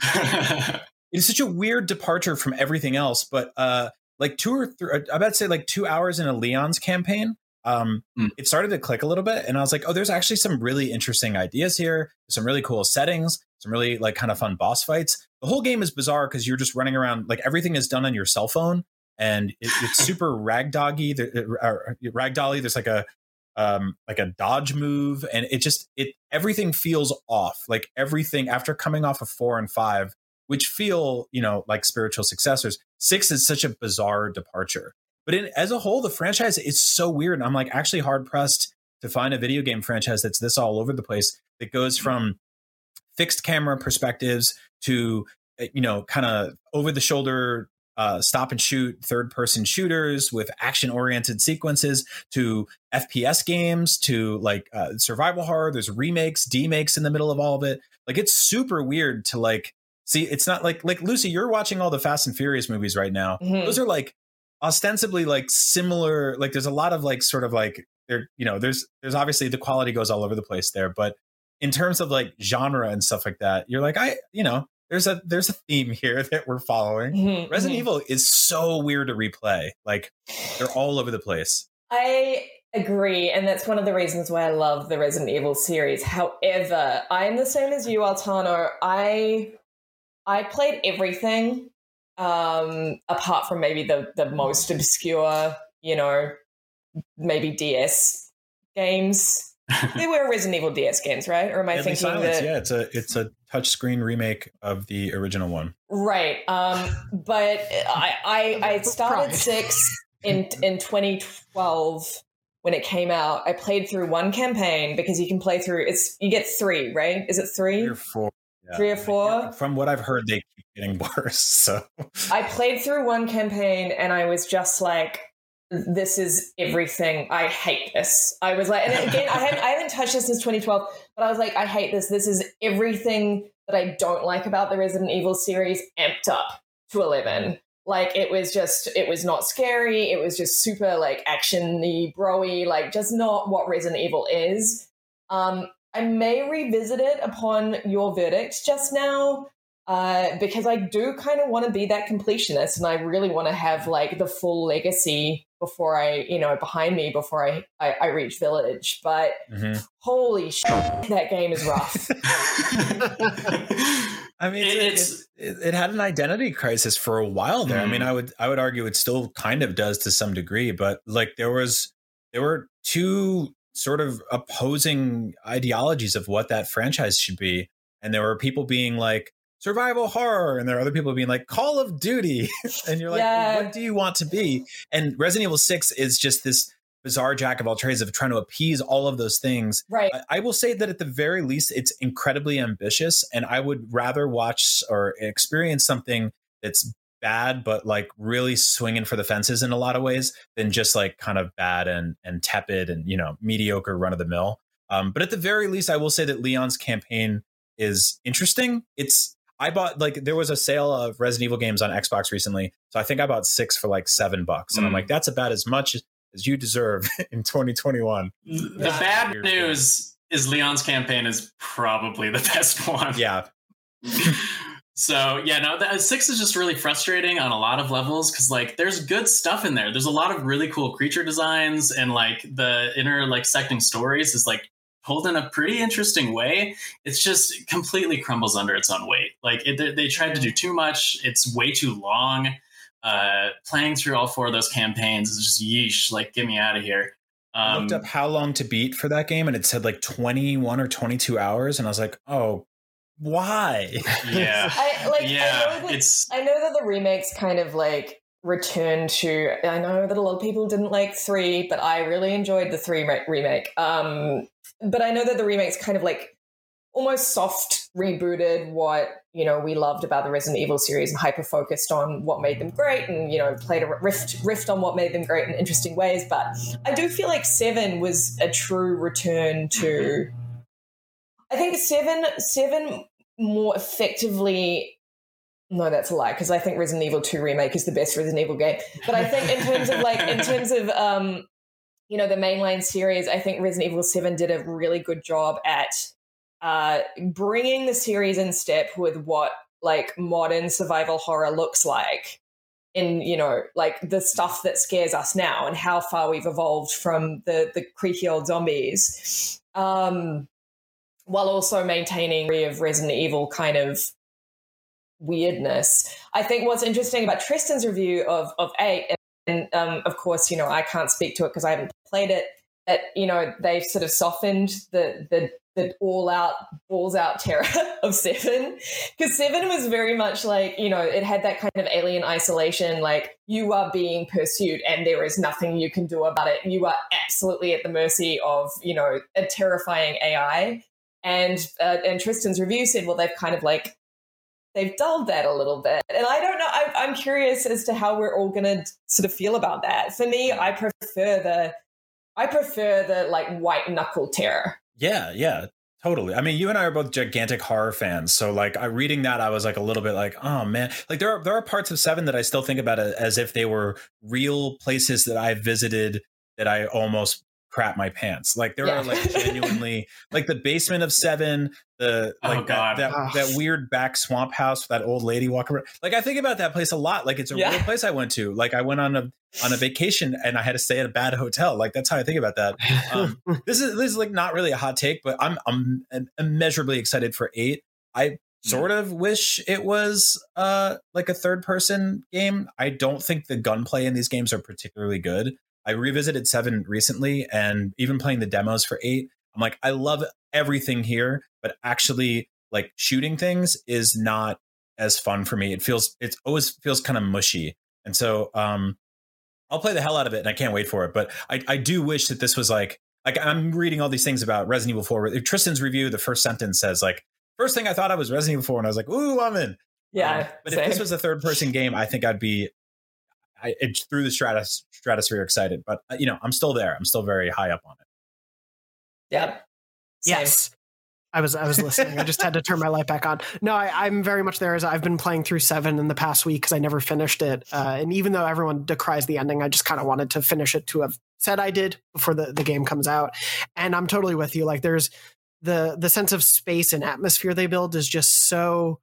it is such a weird departure from everything else. But uh, like two or three, I'm about to say like two hours in a Leon's campaign, um, mm. it started to click a little bit. And I was like, oh, there's actually some really interesting ideas here. Some really cool settings, some really like kind of fun boss fights. The whole game is bizarre because you're just running around, like everything is done on your cell phone. And it, it's super ragdoggy, or ragdolly. There's like a Um, like a dodge move, and it just it everything feels off. Like everything after coming off of four and five, which feel you know like spiritual successors. Six is such a bizarre departure, but in, as a whole, the franchise is so weird. I'm like actually hard pressed to find a video game franchise that's this all over the place. That goes from fixed camera perspectives to you know kind of over the shoulder. Uh, stop and shoot third person shooters with action oriented sequences to F P S games to like uh, survival horror. There's remakes, demakes in the middle of all of it. Like it's super weird to like see. It's not like like Lucy, you're watching all the Fast and Furious movies right now. Mm-hmm. Those are like ostensibly like similar. Like there's a lot of like sort of like there. You know, there's there's obviously the quality goes all over the place there, but in terms of like genre and stuff like that, you're like I you know. There's a there's a theme here that we're following. Mm-hmm, Resident mm-hmm. Evil is so weird to replay. Like they're all over the place. I agree, and that's one of the reasons why I love the Resident Evil series. However, I'm the same as you, Altano. I I played everything, um, apart from maybe the the most obscure, you know, maybe D S games. They were Resident Evil D S games, right? Or am I Deadly thinking Silence, that? yeah, it's a it's a touchscreen remake of the original one. Right. Um, but I I, I started Pride. six in in twenty twelve when it came out. I played through one campaign because you can play through. It's you get three, right? Is it three? Three or four. Yeah. Three or four? From what I've heard, they keep getting worse. So I played through one campaign and I was just like, this is everything. I hate this. I was like, and again, I haven't, I haven't touched this since twenty twelve, but I was like, I hate this. This is everything that I don't like about the Resident Evil series amped up to eleven. Like, it was just, it was not scary. It was just super like action-y, bro-y, like just not what Resident Evil is. Um, I may revisit it upon your verdict just now. Uh, because I do kind of want to be that completionist, and I really want to have like the full legacy before I, you know, behind me before I, I, I reach Village. But mm-hmm. holy shit, that game is rough. I mean, It- it's, it's- it, it had an identity crisis for a while there. I mean, I would I would argue it still kind of does to some degree, but like there was there were two sort of opposing ideologies of what that franchise should be, and there were people being like survival horror, and there are other people being like Call of Duty, and you're like, Yeah. what do you want to be? And Resident Evil six is just this bizarre jack of all trades of trying to appease all of those things. Right. I, I will say that at the very least, it's incredibly ambitious, and I would rather watch or experience something that's bad but like really swinging for the fences in a lot of ways than just like kind of bad and and tepid and, you know, mediocre run of the mill. Um, but at the very least, I will say that Leon's campaign is interesting. It's I bought like there was a sale of Resident Evil games on Xbox recently, so I think I bought six for like seven bucks, and Mm. I'm like, that's about as much as you deserve in twenty twenty-one. The Yeah. bad Here's news is Leon's campaign is probably the best one. Yeah, So yeah, no, the, six is just really frustrating on a lot of levels because like there's good stuff in there. There's a lot of really cool creature designs, and like the inner like secting stories is like told in a pretty interesting way. It's just completely crumbles under its own weight. Like it, they, they tried to do too much. It's way too long. Uh, playing through all four of those campaigns is just yeesh. Like get me out of here. I Um, looked up how long to beat for that game, and it said like twenty-one or twenty-two hours, and I was like, oh, why? yeah, I like. yeah. I know that, It's I know that the remakes kind of like return to. I know that a lot of people didn't like three, but I really enjoyed the three re- remake. Um, but I know that the remakes kind of like almost soft rebooted what, you know, we loved about the Resident Evil series and hyper focused on what made them great, and, you know, played a rift rift on what made them great in interesting ways. But I do feel like seven was a true return to. I think seven seven more effectively. No, that's a lie, because I think Resident Evil two remake is the best Resident Evil game. But I think in terms of like in terms of um, you know, the mainline series, I think Resident Evil seven did a really good job at uh, bringing the series in step with what like modern survival horror looks like. In, you know, like the stuff that scares us now and how far we've evolved from the the creaky old zombies. Um, while also maintaining of Resident Evil kind of weirdness. I think what's interesting about Tristan's review of, of eight, and um, of course, you know, I can't speak to it because I haven't played it, that, you know, they've sort of softened the the, the all-out, balls-out terror of seven. Because seven was very much like, you know, it had that kind of alien isolation, like you are being pursued and there is nothing you can do about it. You are absolutely at the mercy of, you know, a terrifying A I. And uh, and Tristan's review said, well, they've kind of like, they've dulled that a little bit. And I don't know, I, I'm curious as to how we're all going to sort of feel about that. For me, I prefer the, I prefer the like white knuckle terror. Yeah, yeah, totally. I mean, you and I are both gigantic horror fans, so like, I reading that, I was like a little bit like, oh man, like there are there are parts of Seven that I still think about it as if they were real places that I visited that I almost crap my pants. Like there Yeah. are like genuinely like the basement of Seven, the like Oh, God. that that, Ugh. that weird back swamp house with that old lady walking around. Like I think about that place a lot. Like it's a Yeah. real place I went to. Like I went on a on a vacation and I had to stay at a bad hotel. Like that's how I think about that. Um, this is this is like not really a hot take, but I'm I'm immeasurably excited for eight. I sort of wish it was uh like a third person game. I don't think the gunplay in these games are particularly good. I revisited seven recently, and even playing the demos for eight, I'm like, I love everything here, but actually like shooting things is not as fun for me. It feels, it always feels kind of mushy. And so um, I'll play the hell out of it, and I can't wait for it. But I, I do wish that this was like, like I'm reading all these things about Resident Evil four. Tristan's review, the first sentence says like, first thing I thought I was Resident Evil four, and I was like, ooh, I'm in. Yeah. Um, but same. if this was a third person game, I think I'd be I, it, through the stratus, stratosphere excited. But, uh, you know, I'm still there. I'm still very high up on it. Yeah. Same. Yes. I was I was listening. I just had to turn my light back on. No, I, I'm very much there. As I've been playing through seven in the past week because I never finished it. Uh, and even though everyone decries the ending, I just kind of wanted to finish it to have said I did before the, the game comes out. And I'm totally with you. Like there's the the sense of space and atmosphere they build is just so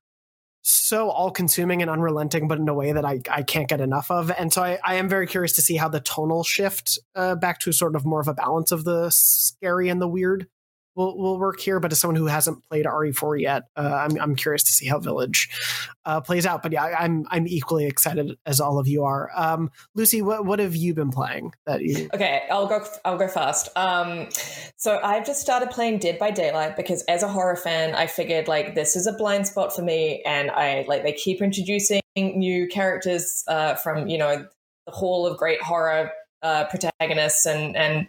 so all consuming and unrelenting, but in a way that I, I can't get enough of. And so I, I am very curious to see how the tonal shift uh, back to sort of more of a balance of the scary and the weird will will work here. But as someone who hasn't played R E four yet, uh, I'm I'm curious to see how Village uh, plays out. But yeah, I, I'm I'm equally excited as all of you are. Um, Lucy, what what have you been playing that you? Okay, I'll go. I'll go fast. Um, so I've just started playing Dead by Daylight because as a horror fan, I figured like this is a blind spot for me, and I like they keep introducing new characters uh, from you know the Hall of Great Horror uh, protagonists and and.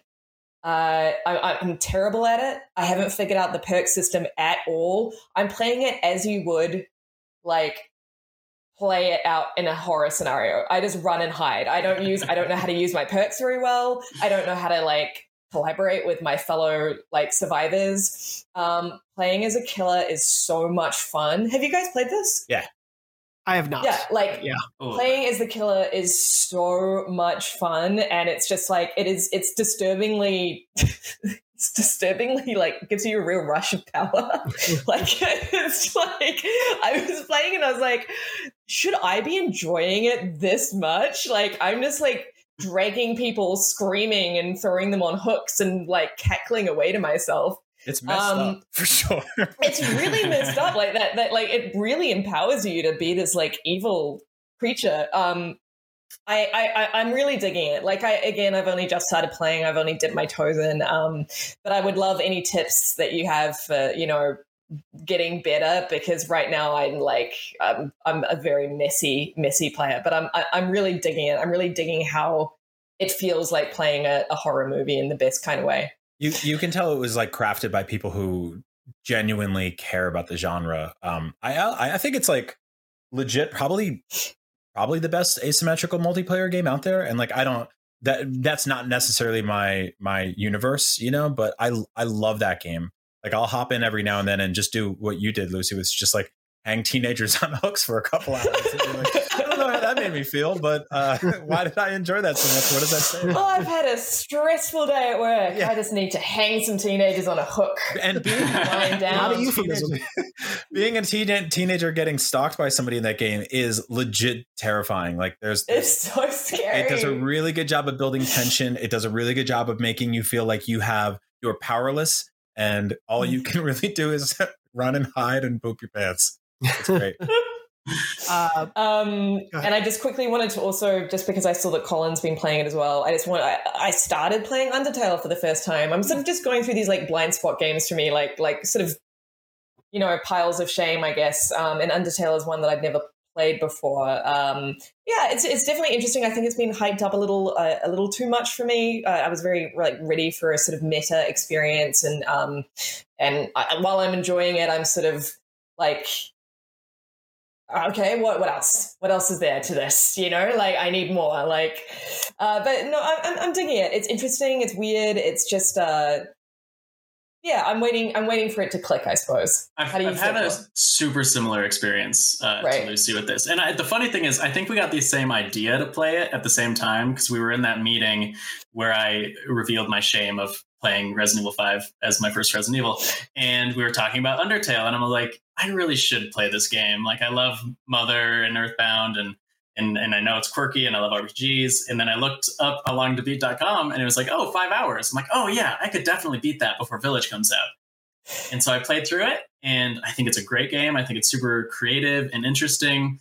Uh, I, I'm terrible at it. I haven't figured out the perk system at all. I'm playing it as you would, like, play it out in a horror scenario. I just run and hide. I don't use. I don't know how to use my perks very well. I don't know how to like collaborate with my fellow like survivors. Um, playing as a killer is so much fun. Have you guys played this? Yeah. I have not. Yeah, like yeah. playing as the killer is so much fun, and it's just like it is. It's disturbingly, it's disturbingly like gives you a real rush of power. Like it's like I was playing and I was like, should I be enjoying it this much? Like I'm just like dragging people, screaming and throwing them on hooks and like cackling away to myself. It's messed um, up for sure. It's really messed up like that. That like it really empowers you to be this like evil creature. Um, I, I I'm really digging it. Like I again, I've only just started playing. I've only dipped my toes in. Um, but I would love any tips that you have for you know getting better because right now I'm like I'm I'm a very messy messy player. But I'm I, I'm really digging it. I'm really digging how it feels like playing a, a horror movie in the best kind of way. You you can tell it was like crafted by people who genuinely care about the genre. Um, I I think it's like legit, probably probably the best asymmetrical multiplayer game out there. And like I don't that that's not necessarily my my universe, you know. But I I love that game. Like I'll hop in every now and then and just do what you did, Lucy, was just like hang teenagers on hooks for a couple hours. Like, I don't know how that made me feel, but uh, why did I enjoy that so much? What does that say? Oh, I've had a stressful day at work. Yeah. I just need to hang some teenagers on a hook. And being, lying down. Teenager, being a teen, teenager getting stalked by somebody in that game is legit terrifying. Like there's, it's so scary. It does a really good job of building tension. It does a really good job of making you feel like you have you're powerless and all you can really do is run and hide and poop your pants. It's great. uh, um, and I just quickly wanted to also, just because I saw that Colin's been playing it as well, I just want, I, I started playing Undertale for the first time. I'm sort of just going through these like blind spot games for me, like, like sort of, you know, piles of shame, I guess. Um, and Undertale is one that I've never played before. Um, yeah, it's it's definitely interesting. I think it's been hyped up a little, uh, a little too much for me. Uh, I was very like ready for a sort of meta experience. And, um, and I, while I'm enjoying it, I'm sort of like, okay, what what else? What else is there to this? You know, like I need more. Like, uh, but no, I'm I'm digging it. It's interesting. It's weird. It's just, uh, yeah. I'm waiting. I'm waiting for it to click. I suppose. I've, How do you I've had a it? super similar experience uh, right. to Lucy with this, and I, the funny thing is, I think we got the same idea to play it at the same time because we were in that meeting where I revealed my shame of playing Resident Evil five as my first Resident Evil, and we were talking about Undertale, and I'm like, I really should play this game. Like I love Mother and Earthbound and and and I know it's quirky and I love R P Gs. And then I looked up how long to beat dot com and it was like, oh, five hours. I'm like, oh yeah, I could definitely beat that before Village comes out. And so I played through it and I think it's a great game. I think it's super creative and interesting.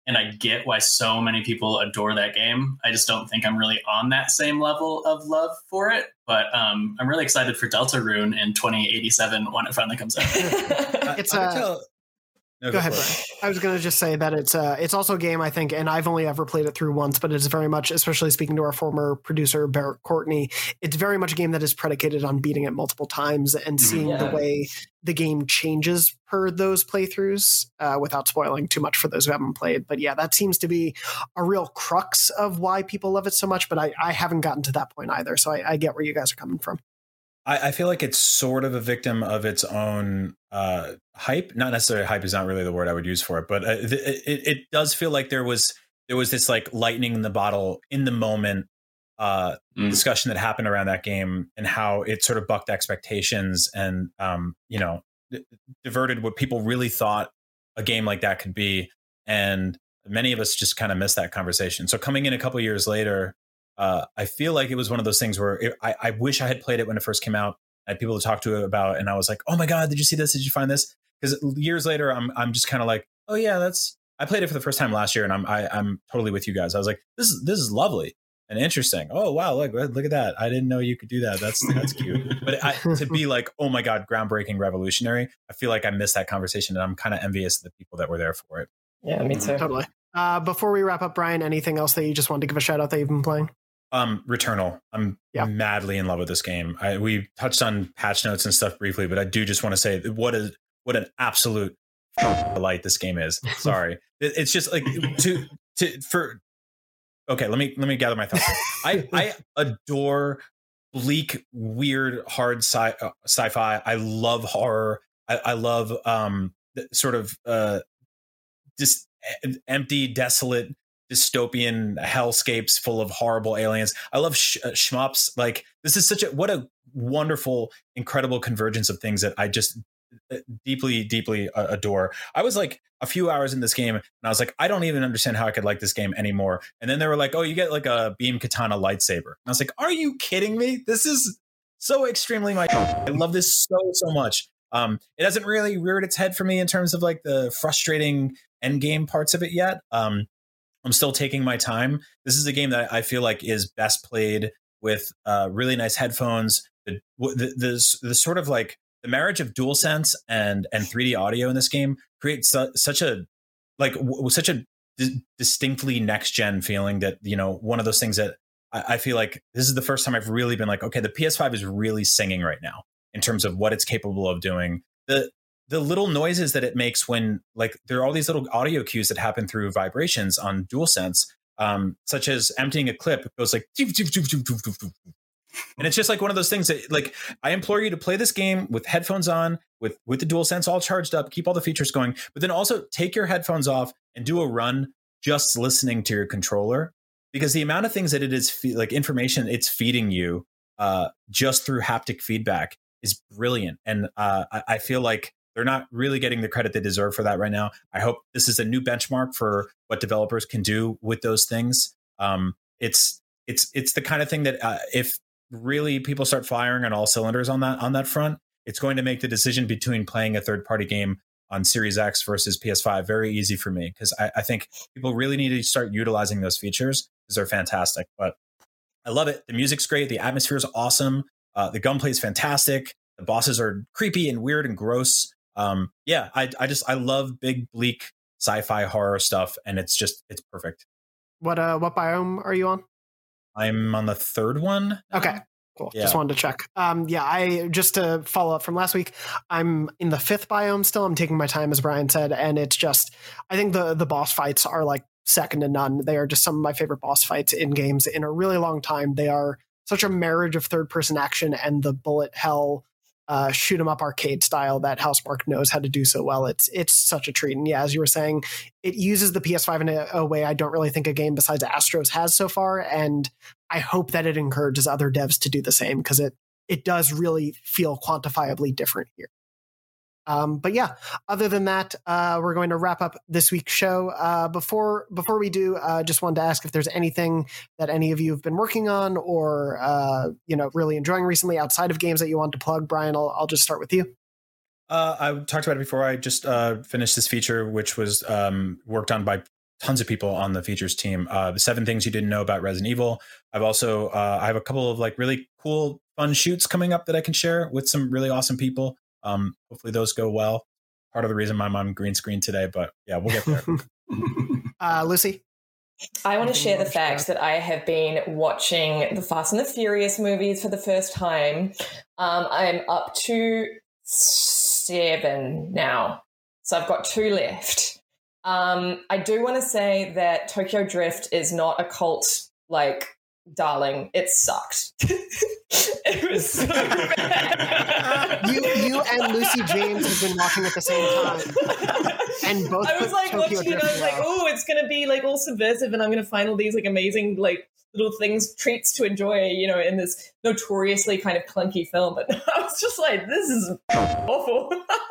and I get why so many people adore that game. I just don't think I'm really on that same level of love for it. But um, I'm really excited for Deltarune in twenty eighty-seven when it finally comes out. It's I, I uh, tell, no, go ahead, for it. Brian. I was going to just say that it's uh, it's also a game, I think, and I've only ever played it through once, but it's very much, especially speaking to our former producer, Barrett Courtney, it's very much a game that is predicated on beating it multiple times and seeing Yeah. the way the game changes per those playthroughs uh, without spoiling too much for those who haven't played. But yeah, that seems to be a real crux of why people love it so much, but I, I haven't gotten to that point either, so I, I get where you guys are coming from. I, I feel like it's sort of a victim of its own uh, hype. Not necessarily hype is not really the word I would use for it, but uh, it, it, it does feel like there was there was this like lightning in the bottle in the moment uh, Mm. discussion that happened around that game and how it sort of bucked expectations and um, you know d- diverted what people really thought a game like that could be. And many of us just kind of missed that conversation. So coming in a couple of years later, Uh, I feel like it was one of those things where it, I, I wish I had played it when it first came out. I had people to talk to it about, and I was like, "Oh my god, did you see this? Did you find this?" Because years later, I'm I'm just kind of like, "Oh yeah, that's." I played it for the first time last year, and I'm I, I'm totally with you guys. I was like, "This is this is lovely and interesting." Oh wow, look look at that! I didn't know you could do that. That's that's cute. But I, to be like, "Oh my god, groundbreaking, revolutionary," I feel like I missed that conversation, and I'm kind of envious of the people that were there for it. Yeah, me too. Totally. Uh, before we wrap up, Brian, anything else that you just wanted to give a shout out that you've been playing? Um, Returnal. I'm Yeah. madly in love with this game. I, we touched on patch notes and stuff briefly, but I do just want to say what a what an absolute delight this game is. Sorry, it, it's just like to to for. Okay, let me let me gather my thoughts. I I adore bleak, weird, hard sci uh, sci-fi. I love horror. I, I love um sort of uh just empty, desolate, dystopian hellscapes full of horrible aliens. I love sh- uh, shmups. Like this is such a what a wonderful, incredible convergence of things that I just deeply, deeply uh, adore. I was like a few hours in this game, and I was like, I don't even understand how I could like this game anymore. And then they were like, oh, you get like a beam katana lightsaber. And I was like, are you kidding me? This is so extremely my. I love this so so much. Um, it hasn't really reared its head for me in terms of like the frustrating end game parts of it yet. Um, I'm still taking my time. This is a game that I feel like is best played with uh, really nice headphones. The, the, the, the sort of like the marriage of DualSense and and three D audio in this game creates su- such a like w- such a d- distinctly next gen feeling that, you know, one of those things that I, I feel like this is the first time I've really been like, okay, the P S five is really singing right now in terms of what it's capable of doing. The the little noises that it makes when like there are all these little audio cues that happen through vibrations on DualSense, um, such as emptying a clip. It goes like, doof, doof, doof, doof, doof, doof, doof. And it's just like one of those things that like, I implore you to play this game with headphones on, with, with the DualSense all charged up, keep all the features going, but then also take your headphones off and do a run just listening to your controller, because the amount of things that it is fe- like information it's feeding you uh, just through haptic feedback is brilliant. And uh, I, I feel like they're not really getting the credit they deserve for that right now. I hope this is a new benchmark for what developers can do with those things. Um, it's it's it's the kind of thing that uh, if really people start firing on all cylinders on that on that front, it's going to make the decision between playing a third party game on Series X versus P S five very easy for me, because I, I think people really need to start utilizing those features because they're fantastic. But I love it. The music's great. The atmosphere is awesome. Uh, the gunplay is fantastic. The bosses are creepy and weird and gross. Um, yeah, I, I just I love big, bleak sci-fi horror stuff, and it's just it's perfect. What uh, what biome are you on? I'm on the third one now. Okay, cool. Yeah. Just wanted to check. Um, yeah, I just to follow up from last week, I'm in the fifth biome still. I'm taking my time, as Brian said, and it's just I think the the boss fights are like second to none. They are just some of my favorite boss fights in games in a really long time. They are such a marriage of third person action and the bullet hell uh, shoot 'em up arcade style that Housemarque knows how to do so well. It's it's such a treat. And yeah, as you were saying, it uses the P S five in a, a way I don't really think a game besides Astros has so far. And I hope that it encourages other devs to do the same, because it it does really feel quantifiably different here. Um, but yeah, other than that, uh, we're going to wrap up this week's show. Uh, before before we do, uh, just wanted to ask if there's anything that any of you have been working on or uh, you know really enjoying recently outside of games that you want to plug. Brian, I'll I'll just start with you. Uh, I talked about it before. I just uh, finished this feature, which was um, worked on by tons of people on the features team. Uh, the seven things you didn't know about Resident Evil. I've also uh, I have a couple of like really cool, fun shoots coming up that I can share with some really awesome people. Um, hopefully those go well. Part of the reason I'm on green screen today, but yeah, we'll get there. uh, Lucy? I want to share the fact that I have been watching the Fast and the Furious movies for the first time. Um, I'm up to seven now. So I've got two left. Um, I do want to say that Tokyo Drift is not a cult, like, darling. It sucked. It was so bad. you, you and Lucy James have been watching at the same time. And both I was like Tokyo watching it, Drift I was like, oh, it's going to be like all subversive and I'm going to find all these like amazing like little things, treats to enjoy, you know, in this notoriously kind of clunky film. But I was just like, this is awful.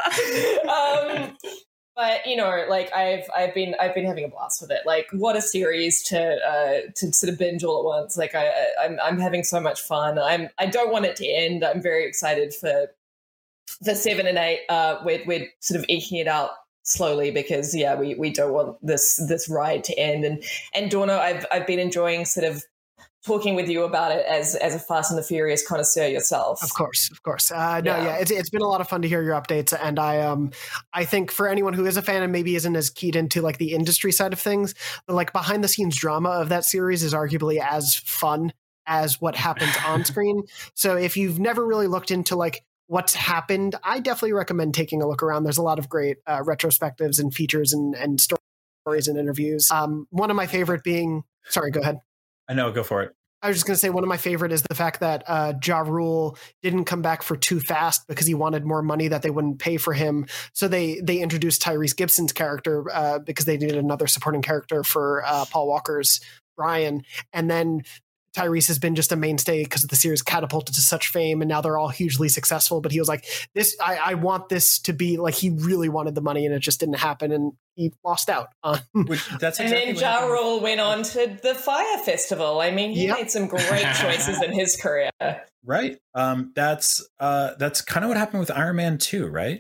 um, But you know, like I've I've been I've been having a blast with it. Like, what a series to uh, to sort of binge all at once. Like I I'm I'm having so much fun. I'm I don't want it to end. I'm very excited for for seven and eight. Uh, we're we're sort of eking it out slowly because yeah, we we don't want this this ride to end. And and Dorno, I've I've been enjoying sort of talking with you about it as as a Fast and the Furious connoisseur yourself. Of course, of course. Uh, no, Yeah. yeah, it's it's been a lot of fun to hear your updates, and I um I think for anyone who is a fan and maybe isn't as keyed into like the industry side of things, the like behind the scenes drama of that series is arguably as fun as what happens on screen. So if you've never really looked into like what's happened, I definitely recommend taking a look around. There's a lot of great uh, retrospectives and features and and stories and interviews. Um, one of my favorite being, sorry, go ahead. I know, go for it. I was just going to say one of my favorite is the fact that uh, Ja Rule didn't come back for Too Fast because he wanted more money that they wouldn't pay for him. So they they introduced Tyrese Gibson's character uh, because they needed another supporting character for uh, Paul Walker's Brian. And then Tyrese has been just a mainstay because the series catapulted to such fame, and now they're all hugely successful. But he was like, "This, I, I want this to be like." He really wanted the money, and it just didn't happen, and he lost out on. Which, that's and exactly then Ja Rule went on to the Fire Festival. I mean, he Yep. made some great choices in his career. right. Um, that's uh, that's kind of what happened with Iron Man two, right?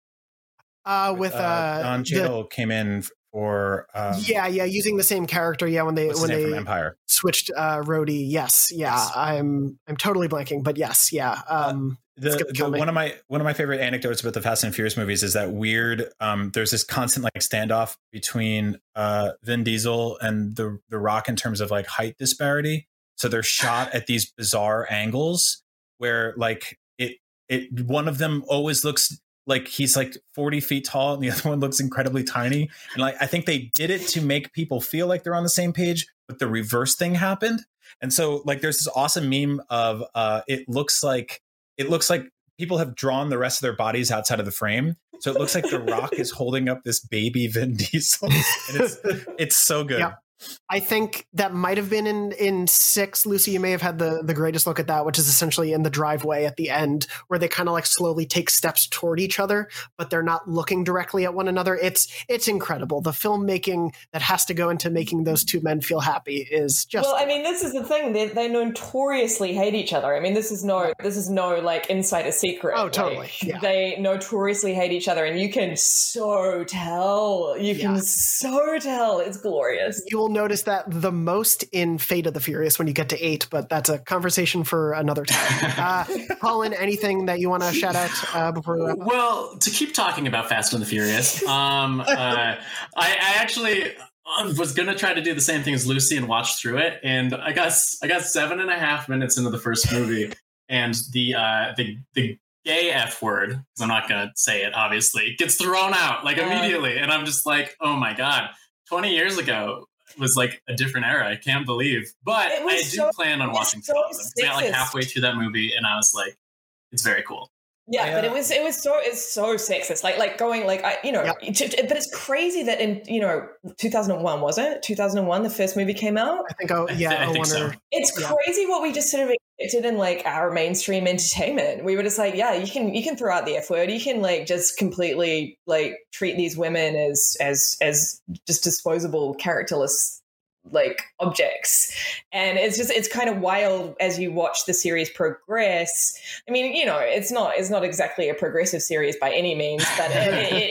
Uh, with uh, Don the- Cheadle came in for um, yeah, yeah, using the same character. Yeah, when they what's his when name they from Empire. switched uh, Rhodey. Yes, yeah, Yes. I'm I'm totally blanking, but yes, yeah. Um, The, it's gonna kill the me. one of my one of my favorite anecdotes about the Fast and Furious movies is that weird. Um, there's this constant like standoff between uh, Vin Diesel and the the Rock in terms of like height disparity. So they're shot at these bizarre angles where like it it one of them always looks like he's like forty feet tall and the other one looks incredibly tiny. And like I think they did it to make people feel like they're on the same page, but the reverse thing happened. And so like there's this awesome meme of uh, it looks like. It looks like people have drawn the rest of their bodies outside of the frame. So it looks like The Rock is holding up this baby Vin Diesel. And it's, it's so good. Yeah. I think that might have been in, in six. Lucy, you may have had the, the greatest look at that, which is essentially in the driveway at the end where they kind of like slowly take steps toward each other, but they're not looking directly at one another. It's it's incredible. The filmmaking that has to go into making those two men feel happy is just. Well, I mean, this is the thing. They, they notoriously hate each other. I mean, this is no this is no like insider secret. Oh, totally. Like, Yeah. They notoriously hate each other, and you can so tell. You can Yeah. so tell. It's glorious. You will notice that the most in Fate of the Furious when you get to eight, but that's a conversation for another time. Uh, Colin, anything that you want to shout out uh, before we wrap up? Well, to keep talking about Fast and the Furious, um, uh, I, I actually was gonna try to do the same thing as Lucy and watch through it, and I got I got seven and a half minutes into the first movie, and the uh, the the gay F word, because I'm not gonna say it, obviously, gets thrown out like immediately, and I'm just like, oh my god, twenty years ago was like a different era. I can't believe, but It was I do so- plan on it's watching so some of them. I got like sexist. halfway through that movie, and I was like, it's very cool. Yeah, I, but uh, it was it was so it's so sexist. Like like going like I you know, Yep. it- it- but it's crazy that in you know two thousand one was it two thousand one the first movie came out. I think, oh, I, yeah, I I think so. wonder. It's Yeah. crazy what we just sort of accepted in like our mainstream entertainment. We were just like, yeah, you can you can throw out the F word. You can like just completely like treat these women as as as just disposable, characterless like objects. And it's just it's kind of wild as you watch the series progress. I mean, you know, it's not it's not exactly a progressive series by any means, but it, it, it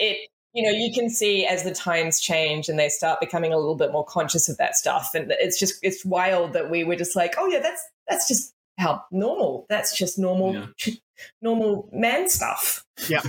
you know, you can see as the times change and they start becoming a little bit more conscious of that stuff. And it's just, it's wild that we were just like, oh yeah, that's, that's just how normal. That's just normal, yeah. normal man stuff. Yeah.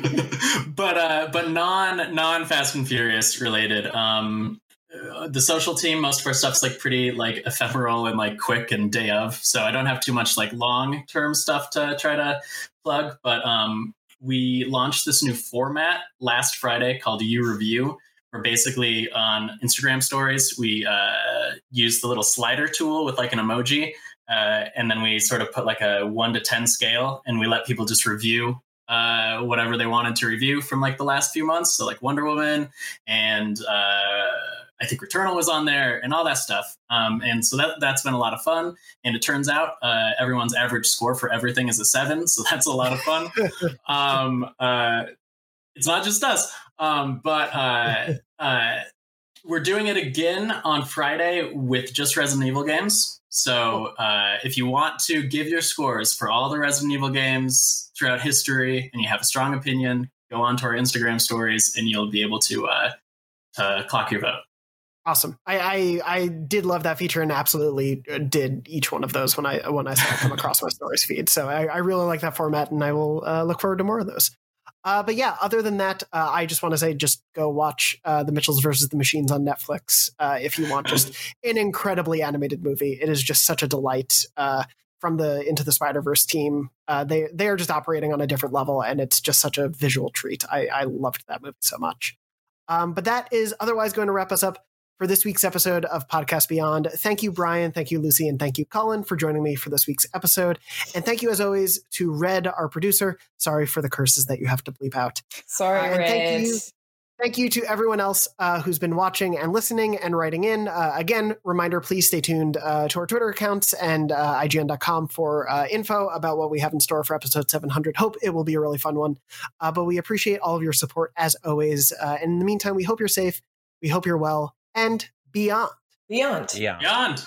but, uh, but non, non Fast and Furious related, um, Uh, the social team, most of our stuff's like pretty like ephemeral and like quick and day of. So I don't have too much like long term stuff to try to plug. But um, we launched this new format last Friday called You Review, where basically on Instagram stories, we uh, use the little slider tool with like an emoji. Uh, and then we sort of put like a one to ten scale and we let people just review uh, whatever they wanted to review from like the last few months. So like Wonder Woman and uh, I think Returnal was on there and all that stuff. Um, and so that, that's been a lot of fun. And it turns out uh, everyone's average score for everything is a seven. So that's a lot of fun. um, uh, it's not just us, um, but uh, uh, we're doing it again on Friday with just Resident Evil games. So uh, if you want to give your scores for all the Resident Evil games throughout history and you have a strong opinion, go on to our Instagram stories and you'll be able to, uh, to clock your vote. Awesome. I, I I did love that feature and absolutely did each one of those when I when I saw it come across my stories feed. So I, I really like that format and I will uh, look forward to more of those. Uh, but yeah, other than that, uh, I just want to say just go watch uh, The Mitchells versus the Machines on Netflix uh, if you want just an incredibly animated movie. It is just such a delight. Uh, from the Into the Spider-Verse team, uh, they they are just operating on a different level and it's just such a visual treat. I, I loved that movie so much. Um, but that is otherwise going to wrap us up for this week's episode of Podcast Beyond. Thank you, Brian. Thank you, Lucy. And thank you, Colin, for joining me for this week's episode. And thank you, as always, to Red, our producer. Sorry for the curses that you have to bleep out. Sorry, uh, and Red. Thank you, thank you to everyone else uh, who's been watching and listening and writing in. Uh, again, reminder, please stay tuned uh, to our Twitter accounts and uh, I G N dot com for uh, info about what we have in store for episode seven hundred. Hope it will be a really fun one. Uh, but we appreciate all of your support, as always. Uh, and in the meantime, we hope you're safe. We hope you're well. And beyond. Beyond. Yeah. Beyond.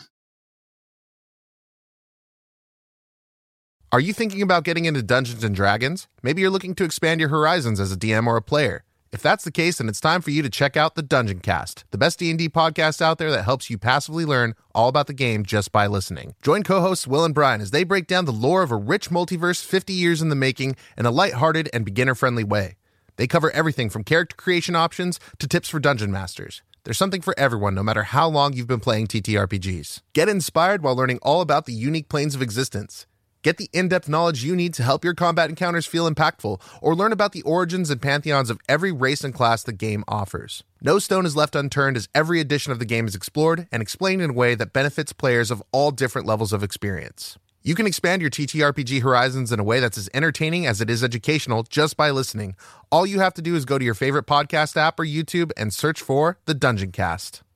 Are you thinking about getting into Dungeons and Dragons? Maybe you're looking to expand your horizons as a D M or a player. If that's the case, then it's time for you to check out the Dungeon Cast, the best D and D podcast out there that helps you passively learn all about the game just by listening. Join co-hosts Will and Brian as they break down the lore of a rich multiverse fifty years in the making in a lighthearted and beginner-friendly way. They cover everything from character creation options to tips for dungeon masters. There's something for everyone, no matter how long you've been playing T T R P Gs. Get inspired while learning all about the unique planes of existence. Get the in-depth knowledge you need to help your combat encounters feel impactful, or learn about the origins and pantheons of every race and class the game offers. No stone is left unturned as every edition of the game is explored and explained in a way that benefits players of all different levels of experience. You can expand your T T R P G horizons in a way that's as entertaining as it is educational just by listening. All you have to do is go to your favorite podcast app or YouTube and search for The Dungeon Cast.